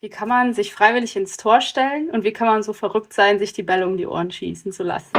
Wie kann man sich freiwillig ins Tor stellen und wie kann man so verrückt sein, sich die Bälle um die Ohren schießen zu lassen?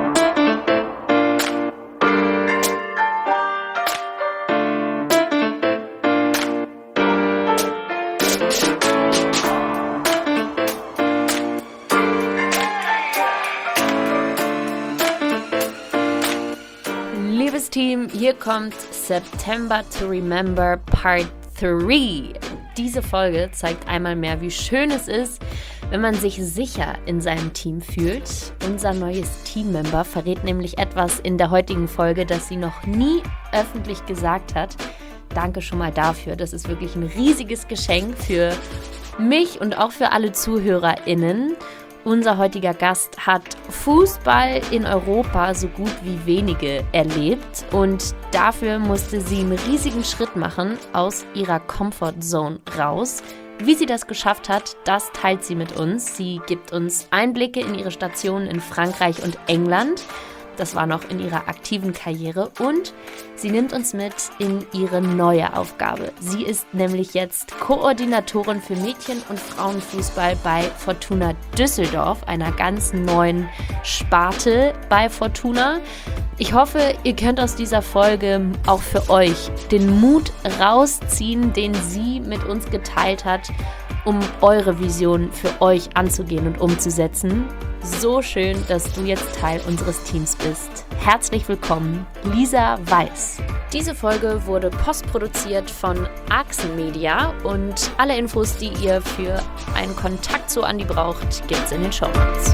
Liebes Team, hier kommt September to Remember Part 3. Diese Folge zeigt einmal mehr, wie schön es ist, wenn man sich sicher in seinem Team fühlt. Unser neues Teammember verrät nämlich etwas in der heutigen Folge, das sie noch nie öffentlich gesagt hat. Danke schon mal dafür. Das ist wirklich ein riesiges Geschenk für mich und auch für alle ZuhörerInnen. Unser heutiger Gast hat Fußball in Europa so gut wie wenige erlebt und dafür musste sie einen riesigen Schritt machen aus ihrer Comfortzone raus. Wie sie das geschafft hat, das teilt sie mit uns. Sie gibt uns Einblicke in ihre Stationen in Frankreich und England. Das war noch in ihrer aktiven Karriere und sie nimmt uns mit in ihre neue Aufgabe. Sie ist nämlich jetzt Koordinatorin für Mädchen- und Frauenfußball bei Fortuna Düsseldorf, einer ganz neuen Sparte bei Fortuna. Ich hoffe, ihr könnt aus dieser Folge auch für euch den Mut rausziehen, den sie mit uns geteilt hat, um eure Vision für euch anzugehen und umzusetzen. So schön, dass du jetzt Teil unseres Teams bist. Herzlich willkommen, Lisa Weiß. Diese Folge wurde postproduziert von Axen Media und alle Infos, die ihr für einen Kontakt zu Andi braucht, gibt's in den Shownotes.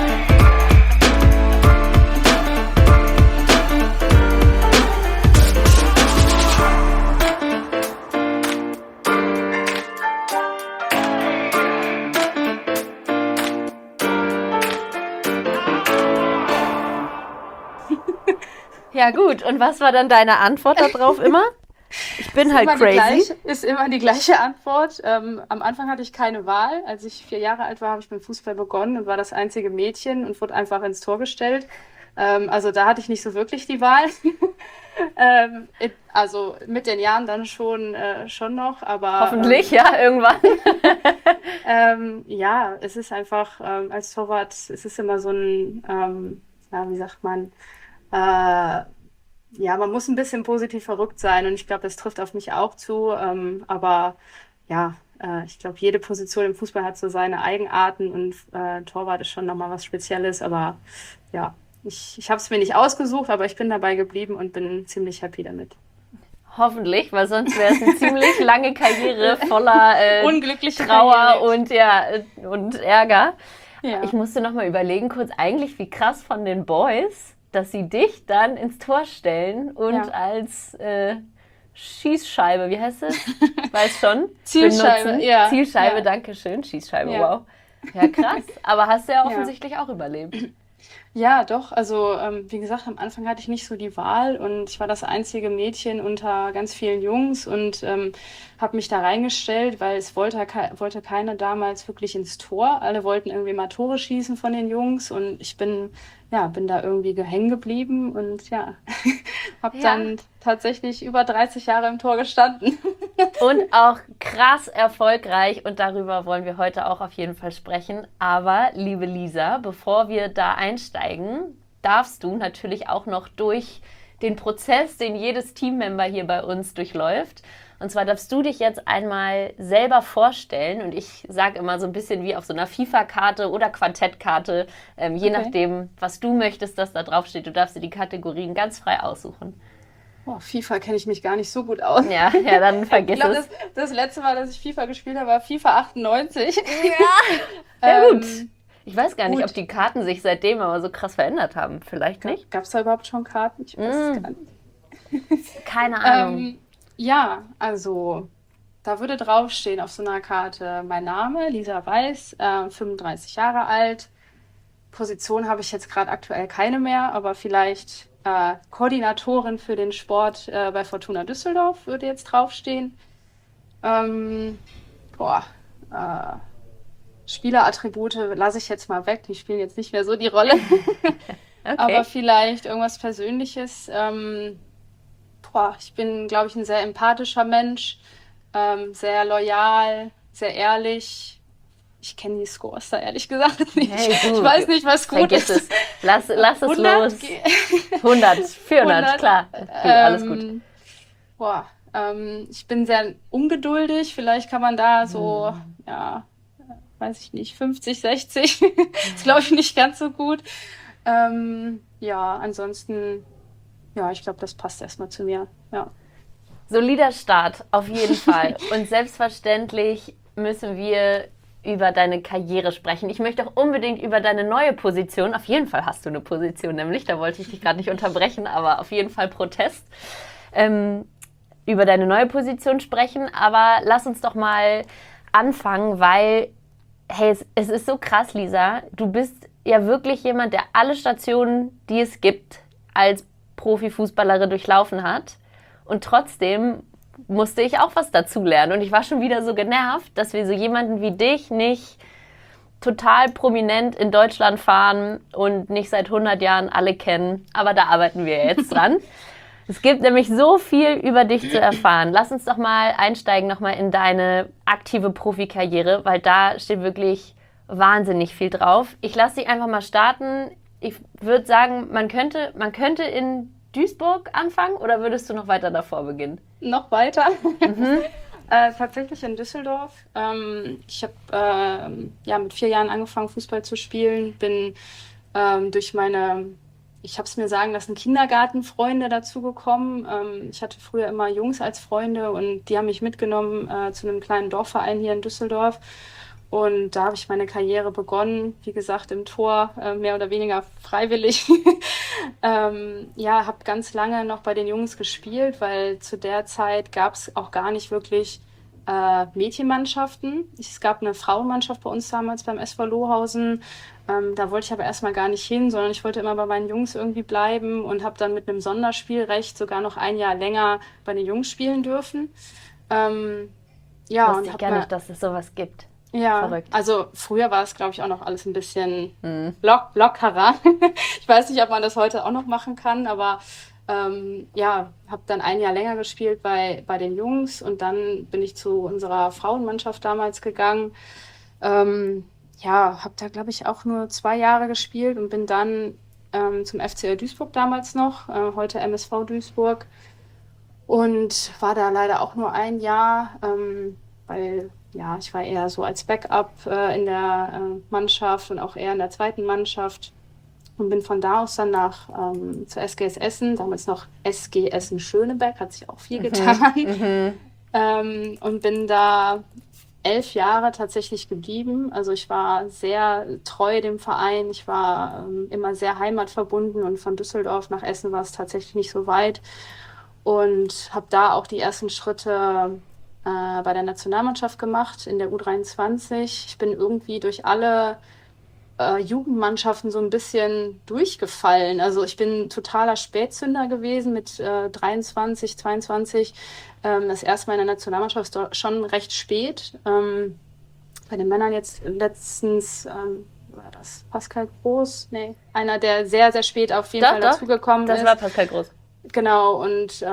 Ja gut, und was war dann deine Antwort darauf immer? Ich bin halt crazy. Ist immer die gleiche Antwort. Am Anfang hatte ich keine Wahl. Als ich 4 Jahre alt war, habe ich mit Fußball begonnen und war das einzige Mädchen und wurde einfach ins Tor gestellt. Also da hatte ich nicht so wirklich die Wahl. Also mit den Jahren dann schon noch, aber Hoffentlich, ja, irgendwann. ja, es ist einfach als Torwart, es ist immer so ein, wie sagt man, ja, man muss ein bisschen positiv verrückt sein und ich glaube, das trifft auf mich auch zu. Aber ja, ich glaube, jede Position im Fußball hat so seine Eigenarten und Torwart ist schon nochmal was Spezielles. Aber ja, ich habe es mir nicht ausgesucht, aber ich bin dabei geblieben und bin ziemlich happy damit. Hoffentlich, weil sonst wäre es eine ziemlich lange Karriere voller unglückliche Trauer Karriere. und Ärger. Ja. Ich musste nochmal überlegen, kurz eigentlich, wie krass von den Boys, dass sie dich dann ins Tor stellen und als Schießscheibe, wie heißt es? Weiß schon. Zielscheibe, benutzen. ja. Zielscheibe, Ja. danke schön. Schießscheibe, Ja. wow. Ja, krass. Aber hast du ja offensichtlich auch überlebt. Ja, doch. Also, wie gesagt, am Anfang hatte ich nicht so die Wahl und ich war das einzige Mädchen unter ganz vielen Jungs und habe mich da reingestellt, weil es wollte keiner damals wirklich ins Tor. Alle wollten irgendwie mal Tore schießen von den Jungs und ich bin da irgendwie hängen geblieben und ja, habe dann tatsächlich über 30 Jahre im Tor gestanden. Und auch krass erfolgreich und darüber wollen wir heute auch auf jeden Fall sprechen. Aber, liebe Lisa, bevor wir da einsteigen, darfst du natürlich auch noch durch den Prozess, den jedes Teammember hier bei uns durchläuft. Und zwar darfst du dich jetzt einmal selber vorstellen und ich sage immer so ein bisschen wie auf so einer FIFA-Karte oder Quartettkarte, je nachdem, was du möchtest, dass da drauf steht. Du darfst dir die Kategorien ganz frei aussuchen. Boah, FIFA kenne ich mich gar nicht so gut aus. Ja, dann vergiss Ich glaube, es. das letzte Mal, dass ich FIFA gespielt habe, war FIFA 98. Ja, gut. Ich weiß gar nicht, gut. ob die Karten sich seitdem aber so krass verändert haben. Vielleicht nicht. Gab es da überhaupt schon Karten? Ich weiß es gar nicht. Keine Ahnung. Ja, also da würde draufstehen auf so einer Karte mein Name, Lisa Weiß, 35 Jahre alt. Position habe ich jetzt gerade aktuell keine mehr, aber vielleicht Koordinatorin für den Sport bei Fortuna Düsseldorf würde jetzt draufstehen. Spielerattribute lasse ich jetzt mal weg, die spielen jetzt nicht mehr so die Rolle. Okay. Aber vielleicht irgendwas Persönliches. Ich bin, glaube ich, ein sehr empathischer Mensch, sehr loyal, sehr ehrlich. Ich kenne die Scores da ehrlich gesagt nicht. Hey, ich weiß nicht, was gut Vergiss ist. Lass es 100? los. 100, 400, klar. Alles gut. Boah, ich bin sehr ungeduldig. Vielleicht kann man da so, ja, weiß ich nicht, 50, 60. Ist, glaube ich, nicht ganz so gut. Ja, ansonsten, ja, ich glaube, das passt erstmal zu mir. Ja. Solider Start, auf jeden Fall. Und selbstverständlich müssen wir über deine Karriere sprechen. Ich möchte auch unbedingt über deine neue Position, auf jeden Fall hast du eine Position, nämlich, da wollte ich dich gerade nicht unterbrechen, aber auf jeden Fall Protest, über deine neue Position sprechen. Aber lass uns doch mal anfangen, weil, hey, es ist so krass, Lisa. Du bist ja wirklich jemand, der alle Stationen, die es gibt, als Profifußballerin durchlaufen hat. Und trotzdem musste ich auch was dazulernen. Und ich war schon wieder so genervt, dass wir so jemanden wie dich nicht total prominent in Deutschland fahren und nicht seit 100 Jahren alle kennen. Aber da arbeiten wir jetzt dran. Es gibt nämlich so viel über dich zu erfahren. Lass uns doch mal einsteigen nochmal in deine aktive Profikarriere, weil da steht wirklich wahnsinnig viel drauf. Ich lasse dich einfach mal starten. Ich würde sagen, man könnte in Duisburg anfangen oder würdest du noch weiter davor beginnen? Noch weiter. Tatsächlich in Düsseldorf. Ich habe ja, mit 4 Jahren angefangen, Fußball zu spielen. Bin durch ich habe es mir sagen lassen, Kindergartenfreunde dazugekommen. Ich hatte früher immer Jungs als Freunde und die haben mich mitgenommen zu einem kleinen Dorfverein hier in Düsseldorf. Und da habe ich meine Karriere begonnen, wie gesagt, im Tor, mehr oder weniger freiwillig. Ja, habe ganz lange noch bei den Jungs gespielt, weil zu der Zeit gab es auch gar nicht wirklich Mädchenmannschaften. Es gab eine Frauenmannschaft bei uns damals beim SV Lohausen. Da wollte ich aber erstmal gar nicht hin, sondern ich wollte immer bei meinen Jungs irgendwie bleiben und habe dann mit einem Sonderspielrecht sogar noch 1 Jahr länger bei den Jungs spielen dürfen. Ja, Wusste und ich habe gar nicht, dass es sowas gibt. ja, Verrückt. also früher war es, glaube ich, auch noch alles ein bisschen lockerer. Ich weiß nicht, ob man das heute auch noch machen kann, aber ja, habe dann 1 Jahr länger gespielt bei den Jungs und dann bin ich zu unserer Frauenmannschaft damals gegangen. Ja, habe da, glaube ich, auch nur 2 Jahre gespielt und bin dann zum FCL Duisburg damals noch, heute MSV Duisburg. Und war da leider auch nur 1 Jahr, weil ja, ich war eher so als Backup in der Mannschaft und auch eher in der zweiten Mannschaft und bin von da aus dann zur SGS Essen, damals noch SG Essen Schöneberg, hat sich auch viel getan. Und bin da 11 Jahre tatsächlich geblieben. Also ich war sehr treu dem Verein, ich war immer sehr heimatverbunden und von Düsseldorf nach Essen war es tatsächlich nicht so weit. Und habe da auch die ersten Schritte bei der Nationalmannschaft gemacht, in der U23. Ich bin irgendwie durch alle Jugendmannschaften so ein bisschen durchgefallen. Also ich bin totaler Spätzünder gewesen mit 23, 22. Das erste Mal in der Nationalmannschaft schon recht spät. Bei den Männern jetzt letztens, war das Pascal Groß? Nee, einer, der sehr, sehr spät auf jeden Fall dazugekommen ist. Das war Pascal Groß. Genau, und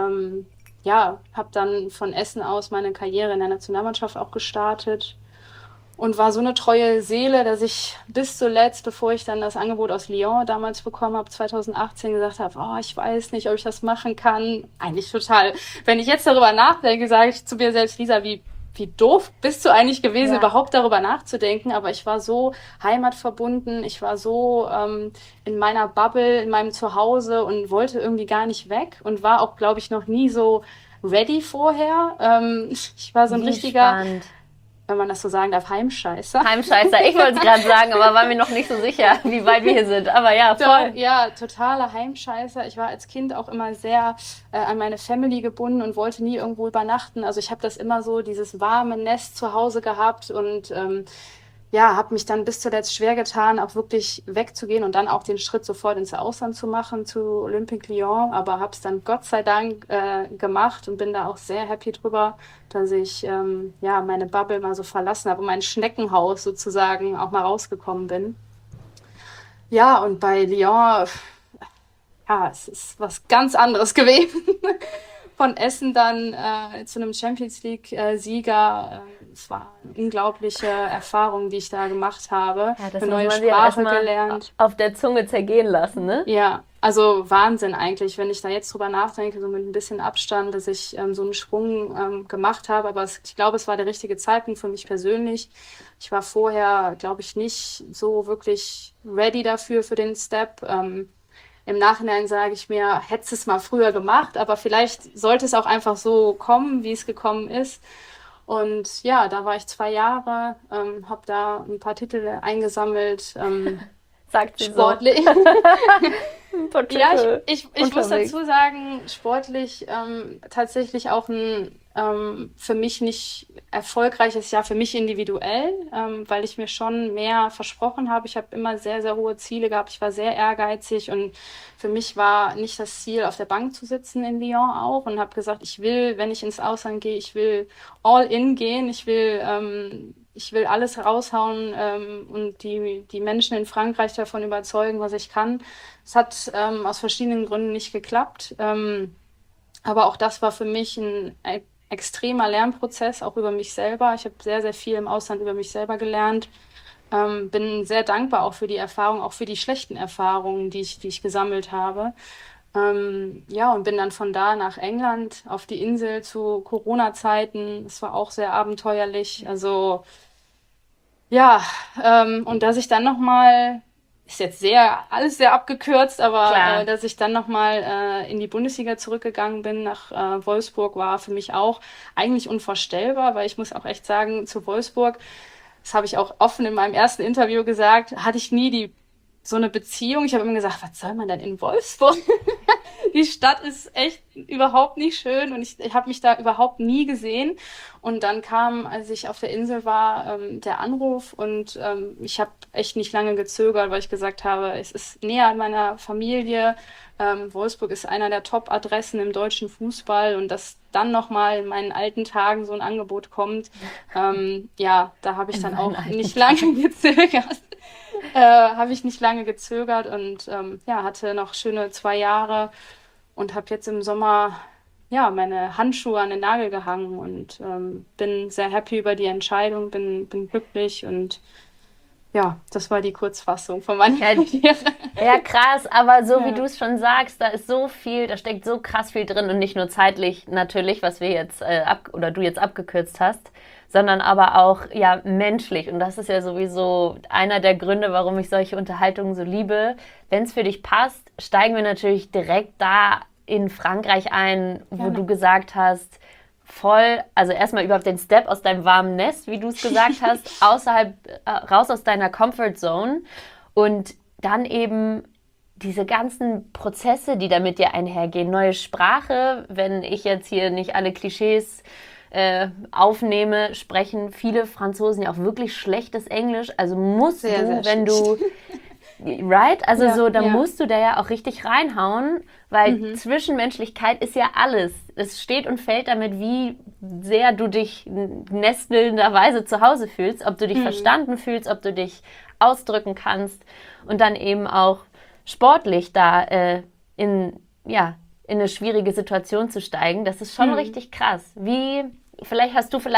ja, habe dann von Essen aus meine Karriere in der Nationalmannschaft auch gestartet und war so eine treue Seele, dass ich bis zuletzt, bevor ich dann das Angebot aus Lyon damals bekommen habe, 2018 gesagt habe, oh, ich weiß nicht, ob ich das machen kann. Eigentlich total. Wenn ich jetzt darüber nachdenke, sage ich zu mir selbst, Lisa, wie doof bist du eigentlich gewesen, überhaupt darüber nachzudenken. Aber ich war so heimatverbunden, ich war so in meiner Bubble, in meinem Zuhause und wollte irgendwie gar nicht weg und war auch, glaube ich, noch nie so ready vorher. Ich war so ein richtiger, spannend. wenn man das so sagen darf, Heimscheißer. Heimscheißer, ich wollte es gerade sagen, aber war mir noch nicht so sicher, wie weit wir hier sind. Aber ja, voll. Ja, totaler Heimscheißer. Ich war als Kind auch immer sehr an meine Family gebunden und wollte nie irgendwo übernachten. Also ich habe das immer so, dieses warme Nest zu Hause gehabt und ja, habe mich dann bis zuletzt schwer getan, auch wirklich wegzugehen und dann auch den Schritt sofort ins Ausland zu machen, zu Olympique Lyon. Aber habe es dann Gott sei Dank gemacht und bin da auch sehr happy drüber, dass ich ja meine Bubble mal so verlassen habe und mein Schneckenhaus sozusagen auch mal rausgekommen bin. Ja, und bei Lyon, ja, es ist was ganz anderes gewesen. Von Essen dann zu einem Champions League-Sieger es war eine unglaubliche Erfahrung, die ich da gemacht habe. Ja, das eine muss neue man sich Sprache erstmal gelernt. auf der Zunge zergehen lassen, ne? Ja, also Wahnsinn eigentlich, wenn ich da jetzt drüber nachdenke, so mit ein bisschen Abstand, dass ich so einen Sprung gemacht habe. Aber ich glaube, es war der richtige Zeitpunkt für mich persönlich. Ich war vorher, glaube ich, nicht so wirklich ready dafür, für den Step. Im Nachhinein sage ich mir, hättest es mal früher gemacht, aber vielleicht sollte es auch einfach so kommen, wie es gekommen ist. Und ja, da war ich 2 Jahre, habe da ein paar Titel eingesammelt, Sagt sie sportlich. ein paar Ja, Titel ich muss unterwegs. dazu sagen, sportlich tatsächlich auch ein für mich nicht erfolgreiches Jahr, für mich individuell, weil ich mir schon mehr versprochen habe. Ich habe immer sehr, sehr hohe Ziele gehabt. Ich war sehr ehrgeizig und für mich war nicht das Ziel, auf der Bank zu sitzen in Lyon auch und habe gesagt, ich will, wenn ich ins Ausland gehe, ich will all in gehen. Ich will alles raushauen und die Menschen in Frankreich davon überzeugen, was ich kann. Es hat aus verschiedenen Gründen nicht geklappt. Aber auch das war für mich ein extremer Lernprozess, auch über mich selber. Ich habe sehr, sehr viel im Ausland über mich selber gelernt. Bin sehr dankbar auch für die Erfahrungen, auch für die schlechten Erfahrungen, die ich gesammelt habe. Ja, und bin dann von da nach England auf die Insel zu Corona-Zeiten. Es war auch sehr abenteuerlich. Also ja, und dass ich dann nochmal, ist jetzt alles sehr abgekürzt, aber Klar. dass ich dann nochmal in die Bundesliga zurückgegangen bin, nach Wolfsburg, war für mich auch eigentlich unvorstellbar, weil ich muss auch echt sagen, zu Wolfsburg, das habe ich auch offen in meinem ersten Interview gesagt, hatte ich nie so eine Beziehung. Ich habe immer gesagt, was soll man denn in Wolfsburg? Die Stadt ist echt überhaupt nicht schön und ich habe mich da überhaupt nie gesehen. Und dann kam, als ich auf der Insel war, der Anruf und ich habe echt nicht lange gezögert, weil ich gesagt habe, es ist näher an meiner Familie. Wolfsburg ist einer der Top-Adressen im deutschen Fußball und dass dann nochmal in meinen alten Tagen so ein Angebot kommt, ja, da habe ich In dann meinen auch alten nicht lange gezögert. Habe ich nicht lange gezögert und ja, hatte noch schöne 2 Jahre und habe jetzt im Sommer ja meine Handschuhe an den Nagel gehangen und bin sehr happy über die Entscheidung, bin glücklich und ja, das war die Kurzfassung von meiner Ja, Karriere. ja, krass, aber so wie Ja, du es schon sagst, da ist so viel, da steckt so krass viel drin und nicht nur zeitlich natürlich, was wir jetzt oder du jetzt abgekürzt hast, sondern aber auch ja menschlich. Und das ist ja sowieso einer der Gründe, warum ich solche Unterhaltungen so liebe. Wenn es für dich passt, steigen wir natürlich direkt da in Frankreich ein, wo gerne. du gesagt hast, voll, also erstmal überhaupt den Step aus deinem warmen Nest, wie du es gesagt hast, raus aus deiner Comfort Zone und dann eben diese ganzen Prozesse, die da mit dir einhergehen. Neue Sprache, wenn ich jetzt hier nicht alle Klischees aufnehme, sprechen viele Franzosen ja auch wirklich schlechtes Englisch. Also musst Sehr, du, sehr wenn schlecht. du, right? Also Ja, so, da ja. musst du da ja auch richtig reinhauen, weil Zwischenmenschlichkeit ist ja alles. Es steht und fällt damit, wie sehr du dich nestelnderweise zu Hause fühlst, ob du dich verstanden fühlst, ob du dich ausdrücken kannst und dann eben auch sportlich da in eine schwierige Situation zu steigen. Das ist schon richtig krass. Vielleicht hast du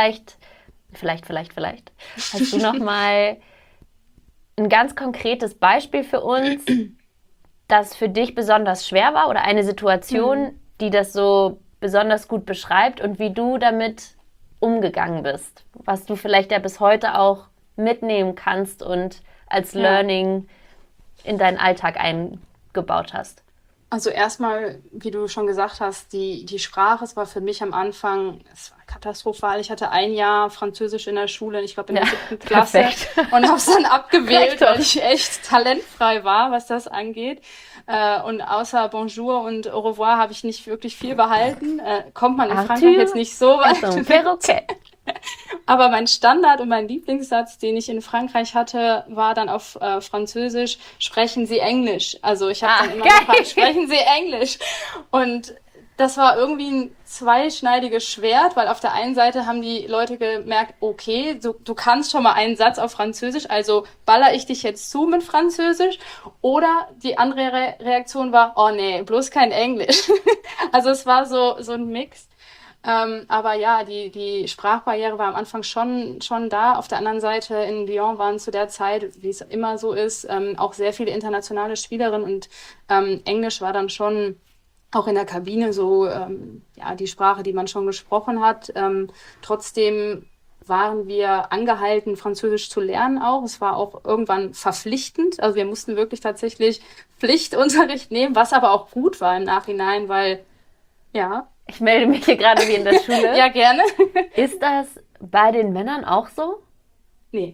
hast du noch mal ein ganz konkretes Beispiel für uns, das für dich besonders schwer war oder eine Situation, die das so besonders gut beschreibt und wie du damit umgegangen bist, was du vielleicht ja bis heute auch mitnehmen kannst und als Ja. Learning in deinen Alltag eingebaut hast. Also erstmal, wie du schon gesagt hast, die Sprache, es war für mich am Anfang, es war katastrophal. Ich hatte ein Jahr Französisch in der Schule, ich glaube in der 7. Klasse perfekt. und habe es dann abgewählt, Perfekt. weil ich echt talentfrei war, was das angeht. Und außer Bonjour und Au revoir habe ich nicht wirklich viel behalten. Kommt man in Arthur Frankreich jetzt nicht so ist weit. ein Perroquet. Aber mein Standard und mein Lieblingssatz, den ich in Frankreich hatte, war dann auf Französisch, sprechen Sie Englisch. Also ich habe dann immer geil. gefragt, sprechen Sie Englisch? Und das war irgendwie ein zweischneidiges Schwert, weil auf der einen Seite haben die Leute gemerkt, okay, du kannst schon mal einen Satz auf Französisch, also baller ich dich jetzt zu mit Französisch. Oder die andere Reaktion war, oh nee, bloß kein Englisch. Also es war so ein Mix. Aber ja, die Sprachbarriere war am Anfang schon da. Auf der anderen Seite in Lyon waren zu der Zeit, wie es immer so ist, auch sehr viele internationale Spielerinnen und Englisch war dann schon auch in der Kabine so ja, die Sprache, die man schon gesprochen hat. Trotzdem waren wir angehalten, Französisch zu lernen auch. Es war auch irgendwann verpflichtend. Also wir mussten wirklich tatsächlich Pflichtunterricht nehmen, was aber auch gut war im Nachhinein, weil ja. Ich melde mich hier gerade wie in der Schule. Ja, gerne. Ist das bei den Männern auch so? Nee.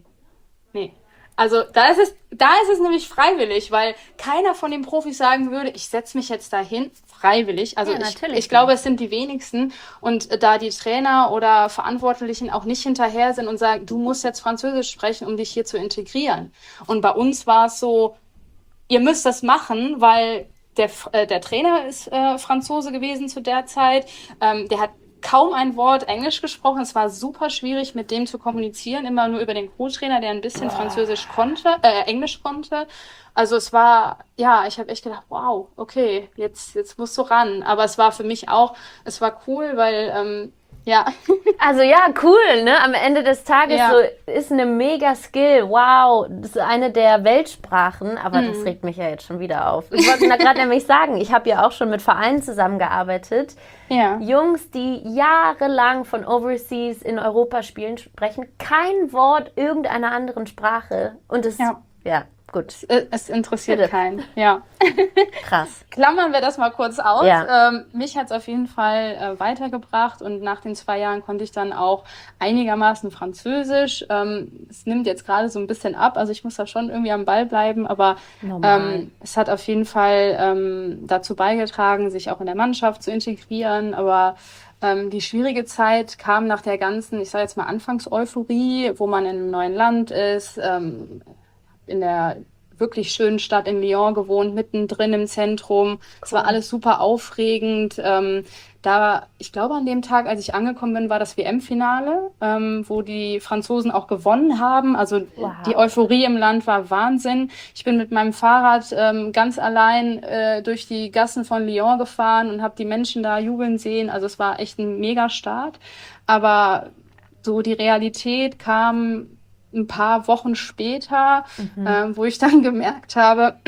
Also da ist es nämlich freiwillig, weil keiner von den Profis sagen würde, ich setze mich jetzt dahin, freiwillig. Also Ja, natürlich ich glaube, es sind die wenigsten. Und da die Trainer oder Verantwortlichen auch nicht hinterher sind und sagen, du musst jetzt Französisch sprechen, um dich hier zu integrieren. Und bei uns war es so, ihr müsst das machen, weil der Trainer ist Franzose gewesen zu der Zeit. Der hat kaum ein Wort Englisch gesprochen. Es war super schwierig, mit dem zu kommunizieren. Immer nur über den Co-Trainer, der ein bisschen Englisch konnte. Also es war, ja, ich habe echt gedacht, wow, okay, jetzt musst du ran. Aber es war für mich auch, es war cool, weil, ja. Also ja, cool, ne? Am Ende des Tages Ja. so ist eine mega Skill. Wow, das ist eine der Weltsprachen, aber das regt mich ja jetzt schon wieder auf. Ich wollte gerade nämlich sagen, ich habe ja auch schon mit Vereinen zusammengearbeitet. Ja. Jungs, die jahrelang von Overseas in Europa spielen, sprechen kein Wort irgendeiner anderen Sprache. Und es, ja gut, Es interessiert Bitte. keinen. Ja. krass. Klammern wir das mal kurz aus. Ja. Mich hat es auf jeden Fall weitergebracht und nach den 2 Jahren konnte ich dann auch einigermaßen Französisch. Es nimmt jetzt gerade so ein bisschen ab, also ich muss da schon irgendwie am Ball bleiben, aber Normal. es hat auf jeden Fall dazu beigetragen, sich auch in der Mannschaft zu integrieren, aber die schwierige Zeit kam nach der ganzen, ich sage jetzt mal Anfangseuphorie, wo man in einem neuen Land ist, in der wirklich schönen Stadt in Lyon gewohnt, mittendrin im Zentrum. Es war alles super aufregend. Ich glaube, an dem Tag, als ich angekommen bin, war das WM-Finale, wo die Franzosen auch gewonnen haben. Also die Euphorie im Land war Wahnsinn. Ich bin mit meinem Fahrrad ganz allein durch die Gassen von Lyon gefahren und habe die Menschen da jubeln sehen. Also es war echt ein Megastart. Aber so die Realität kam ein paar Wochen später, wo ich dann gemerkt habe,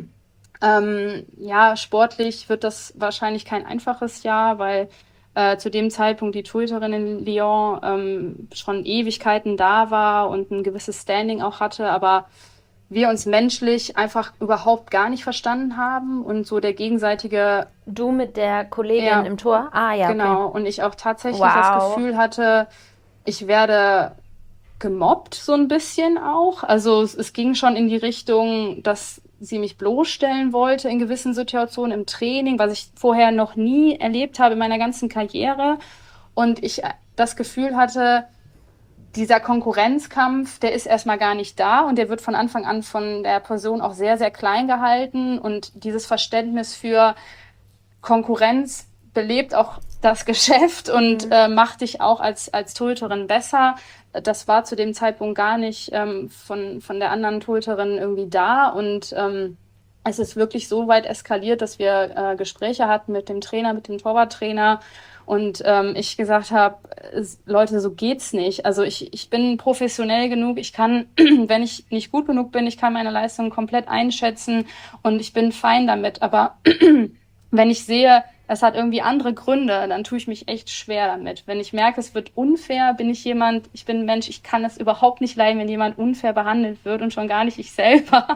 ja, sportlich wird das wahrscheinlich kein einfaches Jahr, weil zu dem Zeitpunkt die Torhüterin in Lyon schon Ewigkeiten da war und ein gewisses Standing auch hatte, aber wir uns menschlich einfach überhaupt gar nicht verstanden haben und so der gegenseitige... Du mit der Kollegin Ja. im Tor? Ah ja, Genau, okay. und ich auch tatsächlich Wow. das Gefühl hatte, ich werde gemobbt so ein bisschen auch. Also es ging schon in die Richtung, dass sie mich bloßstellen wollte in gewissen Situationen im Training, was ich vorher noch nie erlebt habe in meiner ganzen Karriere. Und ich das Gefühl hatte, dieser Konkurrenzkampf, der ist erstmal gar nicht da und der wird von Anfang an von der Person auch sehr, sehr klein gehalten. Und dieses Verständnis für Konkurrenz belebt auch das Geschäft und macht dich auch als Torhüterin besser. Das war zu dem Zeitpunkt gar nicht von der anderen Torhüterin irgendwie da. Und es ist wirklich so weit eskaliert, dass wir Gespräche hatten mit dem Trainer, mit dem Torwarttrainer. Und ich gesagt habe, Leute, so geht's nicht. Also ich bin professionell genug. Ich kann, wenn ich nicht gut genug bin, ich kann meine Leistung komplett einschätzen und ich bin fein damit. Aber wenn ich sehe, es hat irgendwie andere Gründe, dann tue ich mich echt schwer damit. Wenn ich merke, es wird unfair, ich bin ein Mensch, ich kann es überhaupt nicht leiden, wenn jemand unfair behandelt wird und schon gar nicht ich selber.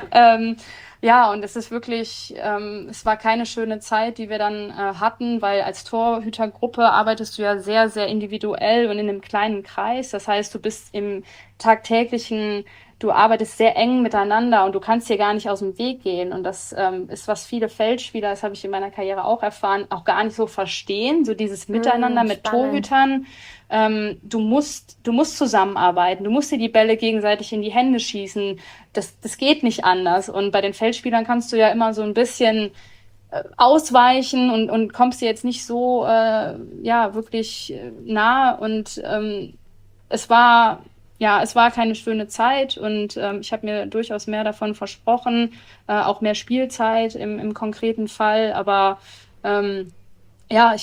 Ja, und es ist wirklich, es war keine schöne Zeit, die wir dann hatten, weil als Torhütergruppe arbeitest du ja sehr, sehr individuell und in einem kleinen Kreis. Das heißt, du bist im tagtäglichen, du arbeitest sehr eng miteinander und du kannst hier gar nicht aus dem Weg gehen. Und das ist, was viele Feldspieler, das habe ich in meiner Karriere auch erfahren, auch gar nicht so verstehen, so dieses Miteinander mit spannend. Torhütern. Du musst zusammenarbeiten, du musst dir die Bälle gegenseitig in die Hände schießen. Das geht nicht anders. Und bei den Feldspielern kannst du ja immer so ein bisschen ausweichen und kommst dir jetzt nicht so ja wirklich nah. Und es war keine schöne Zeit und ich habe mir durchaus mehr davon versprochen, auch mehr Spielzeit im konkreten Fall. Aber ja, ich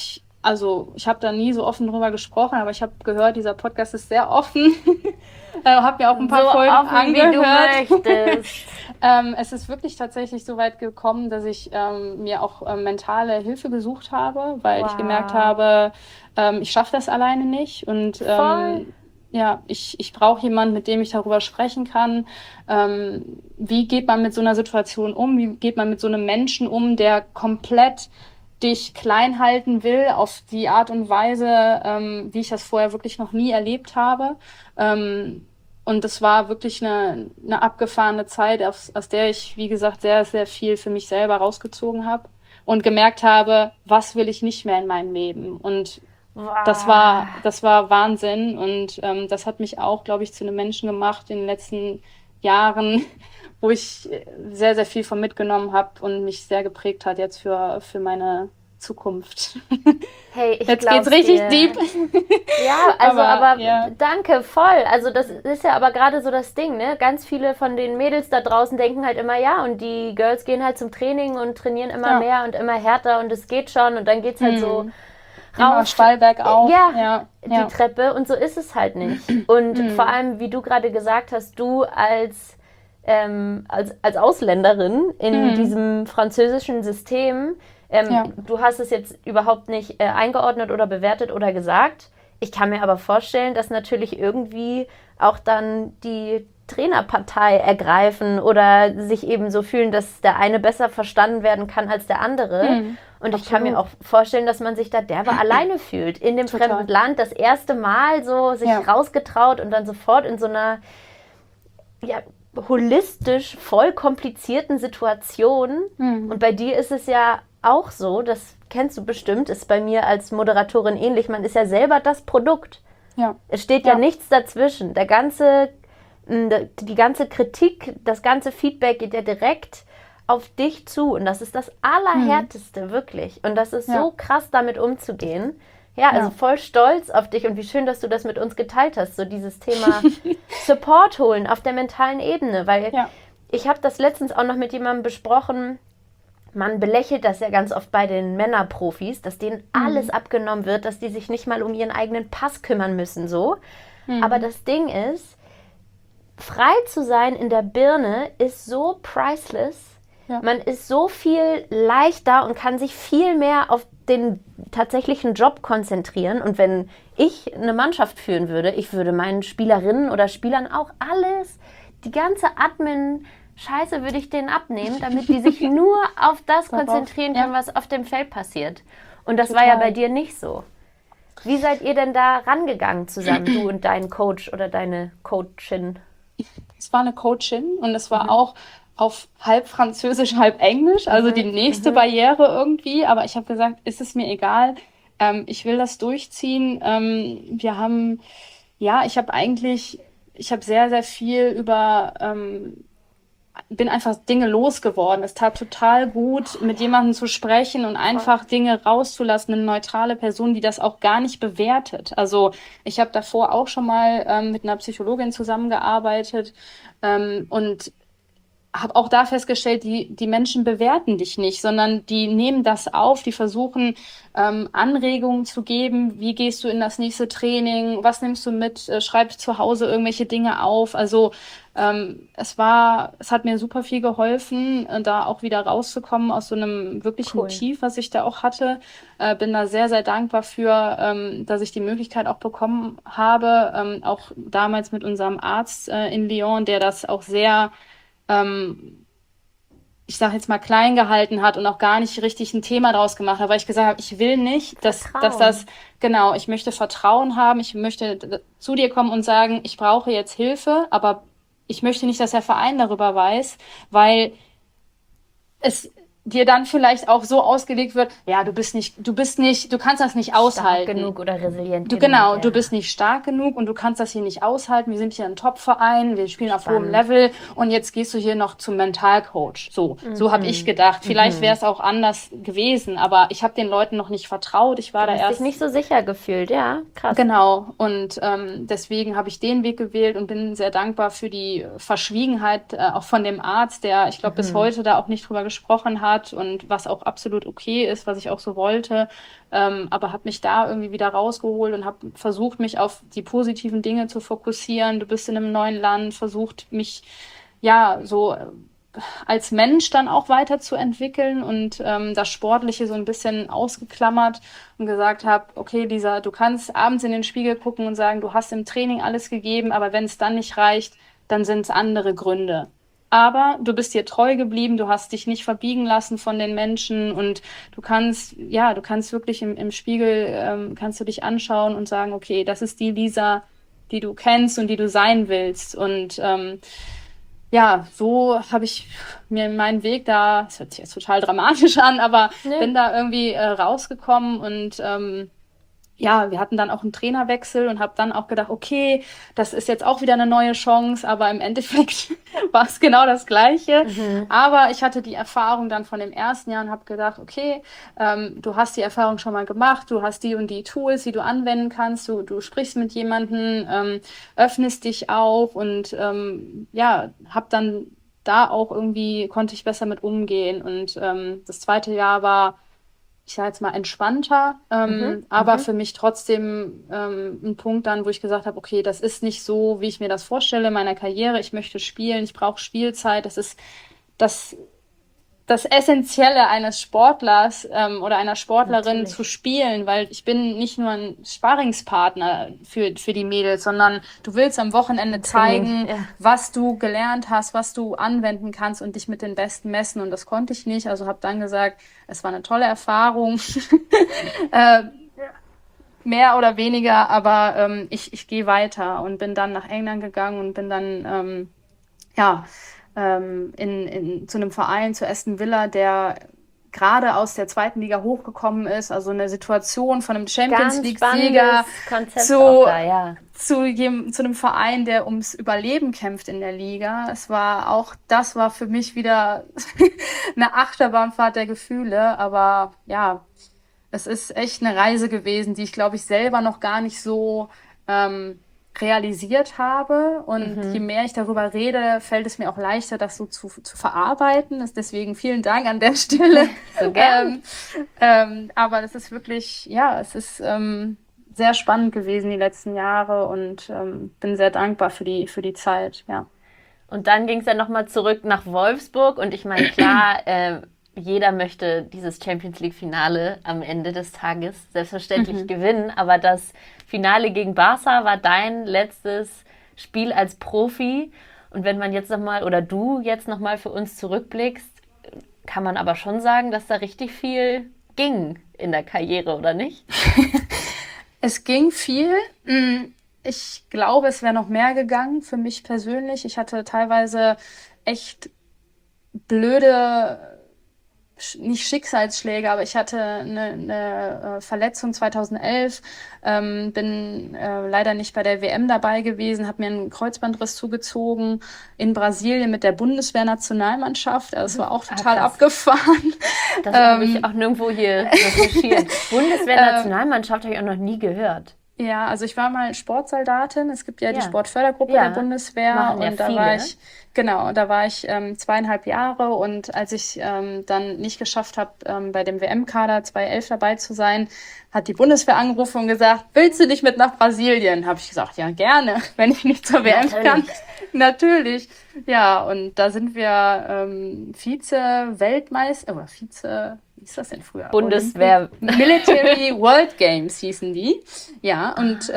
also ich habe da nie so offen drüber gesprochen, aber ich habe gehört, dieser Podcast ist sehr offen. Habe mir auch ein paar So Folgen offen, angehört. wie du möchtest. Es ist wirklich tatsächlich so weit gekommen, dass ich mir auch mentale Hilfe gesucht habe, weil ich gemerkt habe, ich schaffe das alleine nicht. Und Voll. ja, ich brauche jemanden, mit dem ich darüber sprechen kann. Wie geht man mit so einer Situation um? Wie geht man mit so einem Menschen um, der komplett dich klein halten will, auf die Art und Weise, wie ich das vorher wirklich noch nie erlebt habe. Und das war wirklich eine abgefahrene Zeit, aus der ich, wie gesagt, sehr, sehr viel für mich selber rausgezogen habe und gemerkt habe, was will ich nicht mehr in meinem Leben. Und das war Wahnsinn. Und das hat mich auch, glaube ich, zu einem Menschen gemacht in den letzten Jahren, wo ich sehr, sehr viel von mitgenommen habe und mich sehr geprägt hat jetzt für meine Zukunft. Hey, ich Jetzt glaub's geht's richtig dir. deep. Ja, also aber ja. danke, voll. Also das ist ja aber gerade so das Ding, ne? Ganz viele von den Mädels da draußen denken halt immer, ja, und die Girls gehen halt zum Training und trainieren immer Ja. mehr und immer härter und es geht schon und dann geht's halt so Immer rauf. steil bergauf. Ja, Ja. die Treppe und so ist es halt nicht. Und vor allem, wie du gerade gesagt hast, du als Ausländerin in diesem französischen System, du hast es jetzt überhaupt nicht eingeordnet oder bewertet oder gesagt. Ich kann mir aber vorstellen, dass natürlich irgendwie auch dann die Trainerpartei ergreifen oder sich eben so fühlen, dass der eine besser verstanden werden kann als der andere. Und ich kann mir auch vorstellen, dass man sich da derbe alleine fühlt. In dem Total. fremden Land das erste Mal so sich rausgetraut und dann sofort in so einer holistisch voll komplizierten Situation. Und bei dir ist es ja auch so, das kennst du bestimmt, ist bei mir als Moderatorin ähnlich, man ist ja selber das Produkt. Ja. Es steht ja nichts dazwischen. Die ganze Kritik, das ganze Feedback geht ja direkt auf dich zu. Und das ist das Allerhärteste, wirklich. Und das ist so krass, damit umzugehen. Ja, also voll stolz auf dich und wie schön, dass du das mit uns geteilt hast. So dieses Thema Support holen auf der mentalen Ebene. Weil ich habe das letztens auch noch mit jemandem besprochen. Man belächelt das ja ganz oft bei den Männerprofis, dass denen alles abgenommen wird, dass die sich nicht mal um ihren eigenen Pass kümmern müssen, so. Aber das Ding ist, frei zu sein in der Birne ist so priceless. Ja. Man ist so viel leichter und kann sich viel mehr auf den tatsächlichen Job konzentrieren. Und wenn ich eine Mannschaft führen würde, ich würde meinen Spielerinnen oder Spielern auch alles, die ganze Admin-Scheiße würde ich denen abnehmen, damit die sich nur auf das konzentrieren können, was auf dem Feld passiert. Und das war ja bei dir nicht so. Wie seid ihr denn da rangegangen zusammen, du und dein Coach oder deine Coachin? Es war eine Coachin und es war auch auf halb Französisch, halb Englisch, also die nächste Barriere irgendwie. Aber ich habe gesagt, ist es mir egal, ich will das durchziehen. Ich habe sehr, sehr viel bin einfach Dinge losgeworden. Es tat total gut, mit jemandem zu sprechen und einfach Dinge rauszulassen, eine neutrale Person, die das auch gar nicht bewertet. Also ich habe davor auch schon mal mit einer Psychologin zusammengearbeitet und habe auch da festgestellt, die Menschen bewerten dich nicht, sondern die nehmen das auf, die versuchen Anregungen zu geben, wie gehst du in das nächste Training, was nimmst du mit, schreib zu Hause irgendwelche Dinge auf. Also es hat mir super viel geholfen, da auch wieder rauszukommen aus so einem wirklichen Tief, was ich da auch hatte. Bin da sehr, sehr dankbar für, dass ich die Möglichkeit auch bekommen habe, auch damals mit unserem Arzt in Lyon, der das auch sehr ich sage jetzt mal, klein gehalten hat und auch gar nicht richtig ein Thema draus gemacht hat, weil ich gesagt habe, ich will nicht, dass ich möchte Vertrauen haben, ich möchte zu dir kommen und sagen, ich brauche jetzt Hilfe, aber ich möchte nicht, dass der Verein darüber weiß, weil es dir dann vielleicht auch so ausgelegt wird, ja, du kannst das nicht aushalten. Stark genug oder resilient genug. Genau, du bist nicht stark genug und du kannst das hier nicht aushalten. Wir sind hier ein Top-Verein, wir spielen auf hohem Level und jetzt gehst du hier noch zum Mentalcoach. So habe ich gedacht. Vielleicht wäre es auch anders gewesen, aber ich habe den Leuten noch nicht vertraut. Ich war da erst dich nicht so sicher gefühlt, ja, krass. Genau, und deswegen habe ich den Weg gewählt und bin sehr dankbar für die Verschwiegenheit auch von dem Arzt, der, ich glaube, bis heute da auch nicht drüber gesprochen hat. hat und was auch absolut okay ist, was ich auch so wollte. Aber habe mich da irgendwie wieder rausgeholt und habe versucht, mich auf die positiven Dinge zu fokussieren. Du bist in einem neuen Land, versucht mich ja so als Mensch dann auch weiterzuentwickeln und das Sportliche so ein bisschen ausgeklammert und gesagt habe, okay, Lisa, du kannst abends in den Spiegel gucken und sagen, du hast im Training alles gegeben, aber wenn es dann nicht reicht, dann sind es andere Gründe. Aber du bist dir treu geblieben, du hast dich nicht verbiegen lassen von den Menschen und du kannst wirklich im Spiegel, kannst du dich anschauen und sagen, okay, das ist die Lisa, die du kennst und die du sein willst. Und ja, so habe ich mir meinen Weg da, das hört sich jetzt total dramatisch an, aber bin da irgendwie rausgekommen und ja, wir hatten dann auch einen Trainerwechsel und habe dann auch gedacht, okay, das ist jetzt auch wieder eine neue Chance, aber im Endeffekt war es genau das Gleiche. Aber ich hatte die Erfahrung dann von dem ersten Jahr und habe gedacht, okay, du hast die Erfahrung schon mal gemacht, du hast die und die Tools, die du anwenden kannst, du sprichst mit jemandem, öffnest dich auch und ja, habe dann da auch irgendwie, konnte ich besser mit umgehen. Und das zweite Jahr war, ich sage jetzt mal, entspannter, aber für mich trotzdem ein Punkt dann, wo ich gesagt habe, okay, das ist nicht so, wie ich mir das vorstelle in meiner Karriere. Ich möchte spielen, ich brauche Spielzeit. Das ist das Essentielle eines Sportlers oder einer Sportlerin Natürlich. zu spielen, weil ich bin nicht nur ein Sparringspartner für die Mädels, sondern du willst am Wochenende zeigen, was du gelernt hast, was du anwenden kannst und dich mit den Besten messen. Und das konnte ich nicht. Also habe dann gesagt, es war eine tolle Erfahrung. Mehr oder weniger, aber ich gehe weiter und bin dann nach England gegangen und bin dann zu einem Verein, zu Aston Villa, der gerade aus der zweiten Liga hochgekommen ist, also eine Situation von einem Champions League-Sieger zu einem Verein, der ums Überleben kämpft in der Liga. Das war für mich wieder eine Achterbahnfahrt der Gefühle, aber ja, es ist echt eine Reise gewesen, die ich, glaube ich, selber noch gar nicht so realisiert habe. Und je mehr ich darüber rede, fällt es mir auch leichter, das so zu verarbeiten. Deswegen vielen Dank an der Stelle. So gern. Aber das ist wirklich, ja, es ist sehr spannend gewesen die letzten Jahre und bin sehr dankbar für die Zeit, ja. Und dann ging es ja nochmal zurück nach Wolfsburg und ich meine, klar, jeder möchte dieses Champions League-Finale am Ende des Tages selbstverständlich gewinnen, aber das Finale gegen Barca war dein letztes Spiel als Profi. Und wenn man jetzt nochmal, oder du jetzt nochmal für uns zurückblickst, kann man aber schon sagen, dass da richtig viel ging in der Karriere, oder nicht? Es ging viel. Ich glaube, es wäre noch mehr gegangen für mich persönlich. Ich hatte teilweise echt blöde, nicht Schicksalsschläge, aber ich hatte eine Verletzung 2011, bin leider nicht bei der WM dabei gewesen, habe mir einen Kreuzbandriss zugezogen in Brasilien mit der Bundeswehrnationalmannschaft. Also es war auch total abgefahren. Das habe ich auch nirgendwo hier recherchiert. Bundeswehrnationalmannschaft habe ich auch noch nie gehört. Ja, also ich war mal Sportsoldatin. Es gibt ja die Sportfördergruppe der Bundeswehr und da war ich, da war ich 2,5 Jahre und als ich dann nicht geschafft habe, bei dem WM-Kader 2011 dabei zu sein, hat die Bundeswehr angerufen und gesagt, willst du nicht mit nach Brasilien? Habe ich gesagt, ja gerne, wenn ich nicht zur WM kann. Natürlich. Ja, und da sind wir Vize-Weltmeister, oder Vize, wie ist das denn früher? Bundeswehr. Military World Games hießen die. Ja, und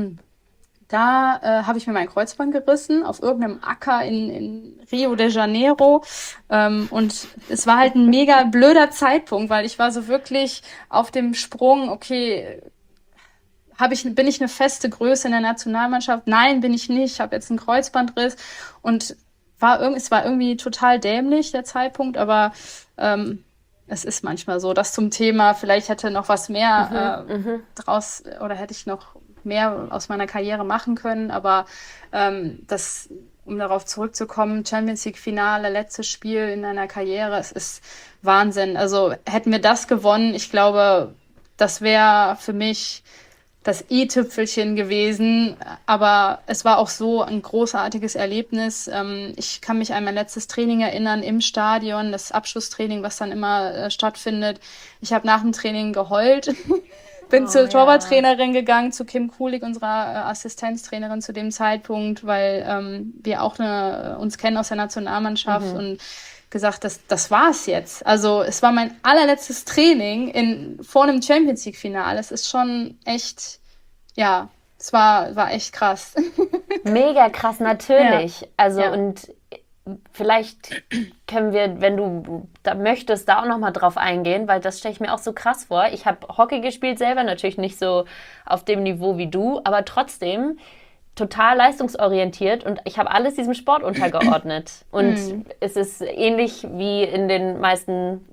da habe ich mir mein Kreuzband gerissen auf irgendeinem Acker in Rio de Janeiro. Und es war halt ein mega blöder Zeitpunkt, weil ich war so wirklich auf dem Sprung, okay, bin ich eine feste Größe in der Nationalmannschaft? Nein, bin ich nicht. Ich habe jetzt einen Kreuzbandriss und es war irgendwie total dämlich, der Zeitpunkt, aber es ist manchmal so, dass zum Thema, vielleicht hätte noch was mehr draus oder hätte ich noch mehr aus meiner Karriere machen können, aber um darauf zurückzukommen, Champions League Finale, letztes Spiel in einer Karriere, es ist Wahnsinn. Also hätten wir das gewonnen, ich glaube, das wäre für mich das i-Tüpfelchen gewesen, aber es war auch so ein großartiges Erlebnis. Ich kann mich an mein letztes Training erinnern im Stadion, das Abschlusstraining, was dann immer stattfindet. Ich habe nach dem Training geheult, bin zur Torwarttrainerin gegangen, zu Kim Kulik, unserer Assistenztrainerin zu dem Zeitpunkt, weil wir auch uns kennen aus der Nationalmannschaft und gesagt, das war's jetzt. Also es war mein allerletztes Training vor einem Champions League-Finale. Es ist schon echt, ja, es war echt krass. Mega krass, natürlich. Und vielleicht können wir, wenn du da möchtest, da auch nochmal drauf eingehen, weil das stelle ich mir auch so krass vor. Ich habe Hockey gespielt selber, natürlich nicht so auf dem Niveau wie du, aber trotzdem total leistungsorientiert und ich habe alles diesem Sport untergeordnet. Und es ist ähnlich wie in den meisten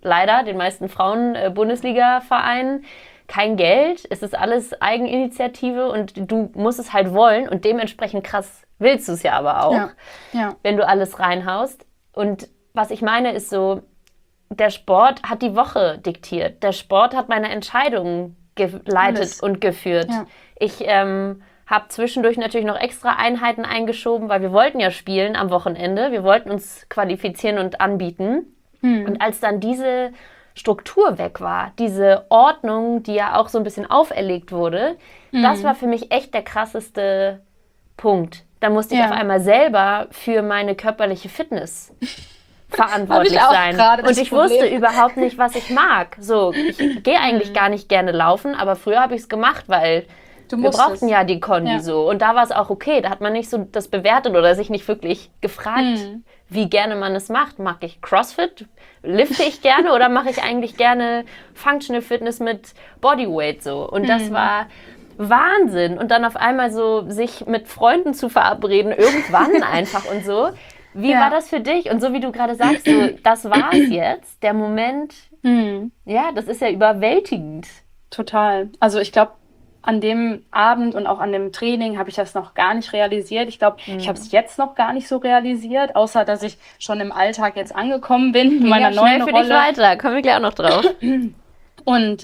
Frauen-Bundesliga-Vereinen. Kein Geld, es ist alles Eigeninitiative und du musst es halt wollen und dementsprechend krass willst du es ja aber auch, wenn du alles reinhaust. Und was ich meine ist so, der Sport hat die Woche diktiert. Der Sport hat meine Entscheidungen geleitet und geführt. Ja. Ich habe zwischendurch natürlich noch extra Einheiten eingeschoben, weil wir wollten ja spielen am Wochenende. Wir wollten uns qualifizieren und anbieten. Und als dann diese Struktur weg war, diese Ordnung, die ja auch so ein bisschen auferlegt wurde, das war für mich echt der krasseste Punkt. Da musste ich auf einmal selber für meine körperliche Fitness verantwortlich sein. Und ich wusste überhaupt nicht, was ich mag. So, ich gehe eigentlich gar nicht gerne laufen, aber früher habe ich es gemacht, weil wir brauchten ja die Kondi so. Und da war es auch okay. Da hat man nicht so das bewertet oder sich nicht wirklich gefragt, wie gerne man es macht. Mag ich CrossFit? Lifte ich gerne oder mache ich eigentlich gerne Functional Fitness mit Bodyweight so? Und das war Wahnsinn. Und dann auf einmal so sich mit Freunden zu verabreden, irgendwann einfach und so. Wie war das für dich? Und so wie du gerade sagst, so, das war's jetzt, der Moment. Ja, das ist ja überwältigend. Total. Also ich glaube, an dem Abend und auch an dem Training habe ich das noch gar nicht realisiert. Ich glaube, ich habe es jetzt noch gar nicht so realisiert, außer dass ich schon im Alltag jetzt angekommen bin in meiner neuen Rolle. Schnell für dich weiter, kommen wir gleich auch noch drauf. Und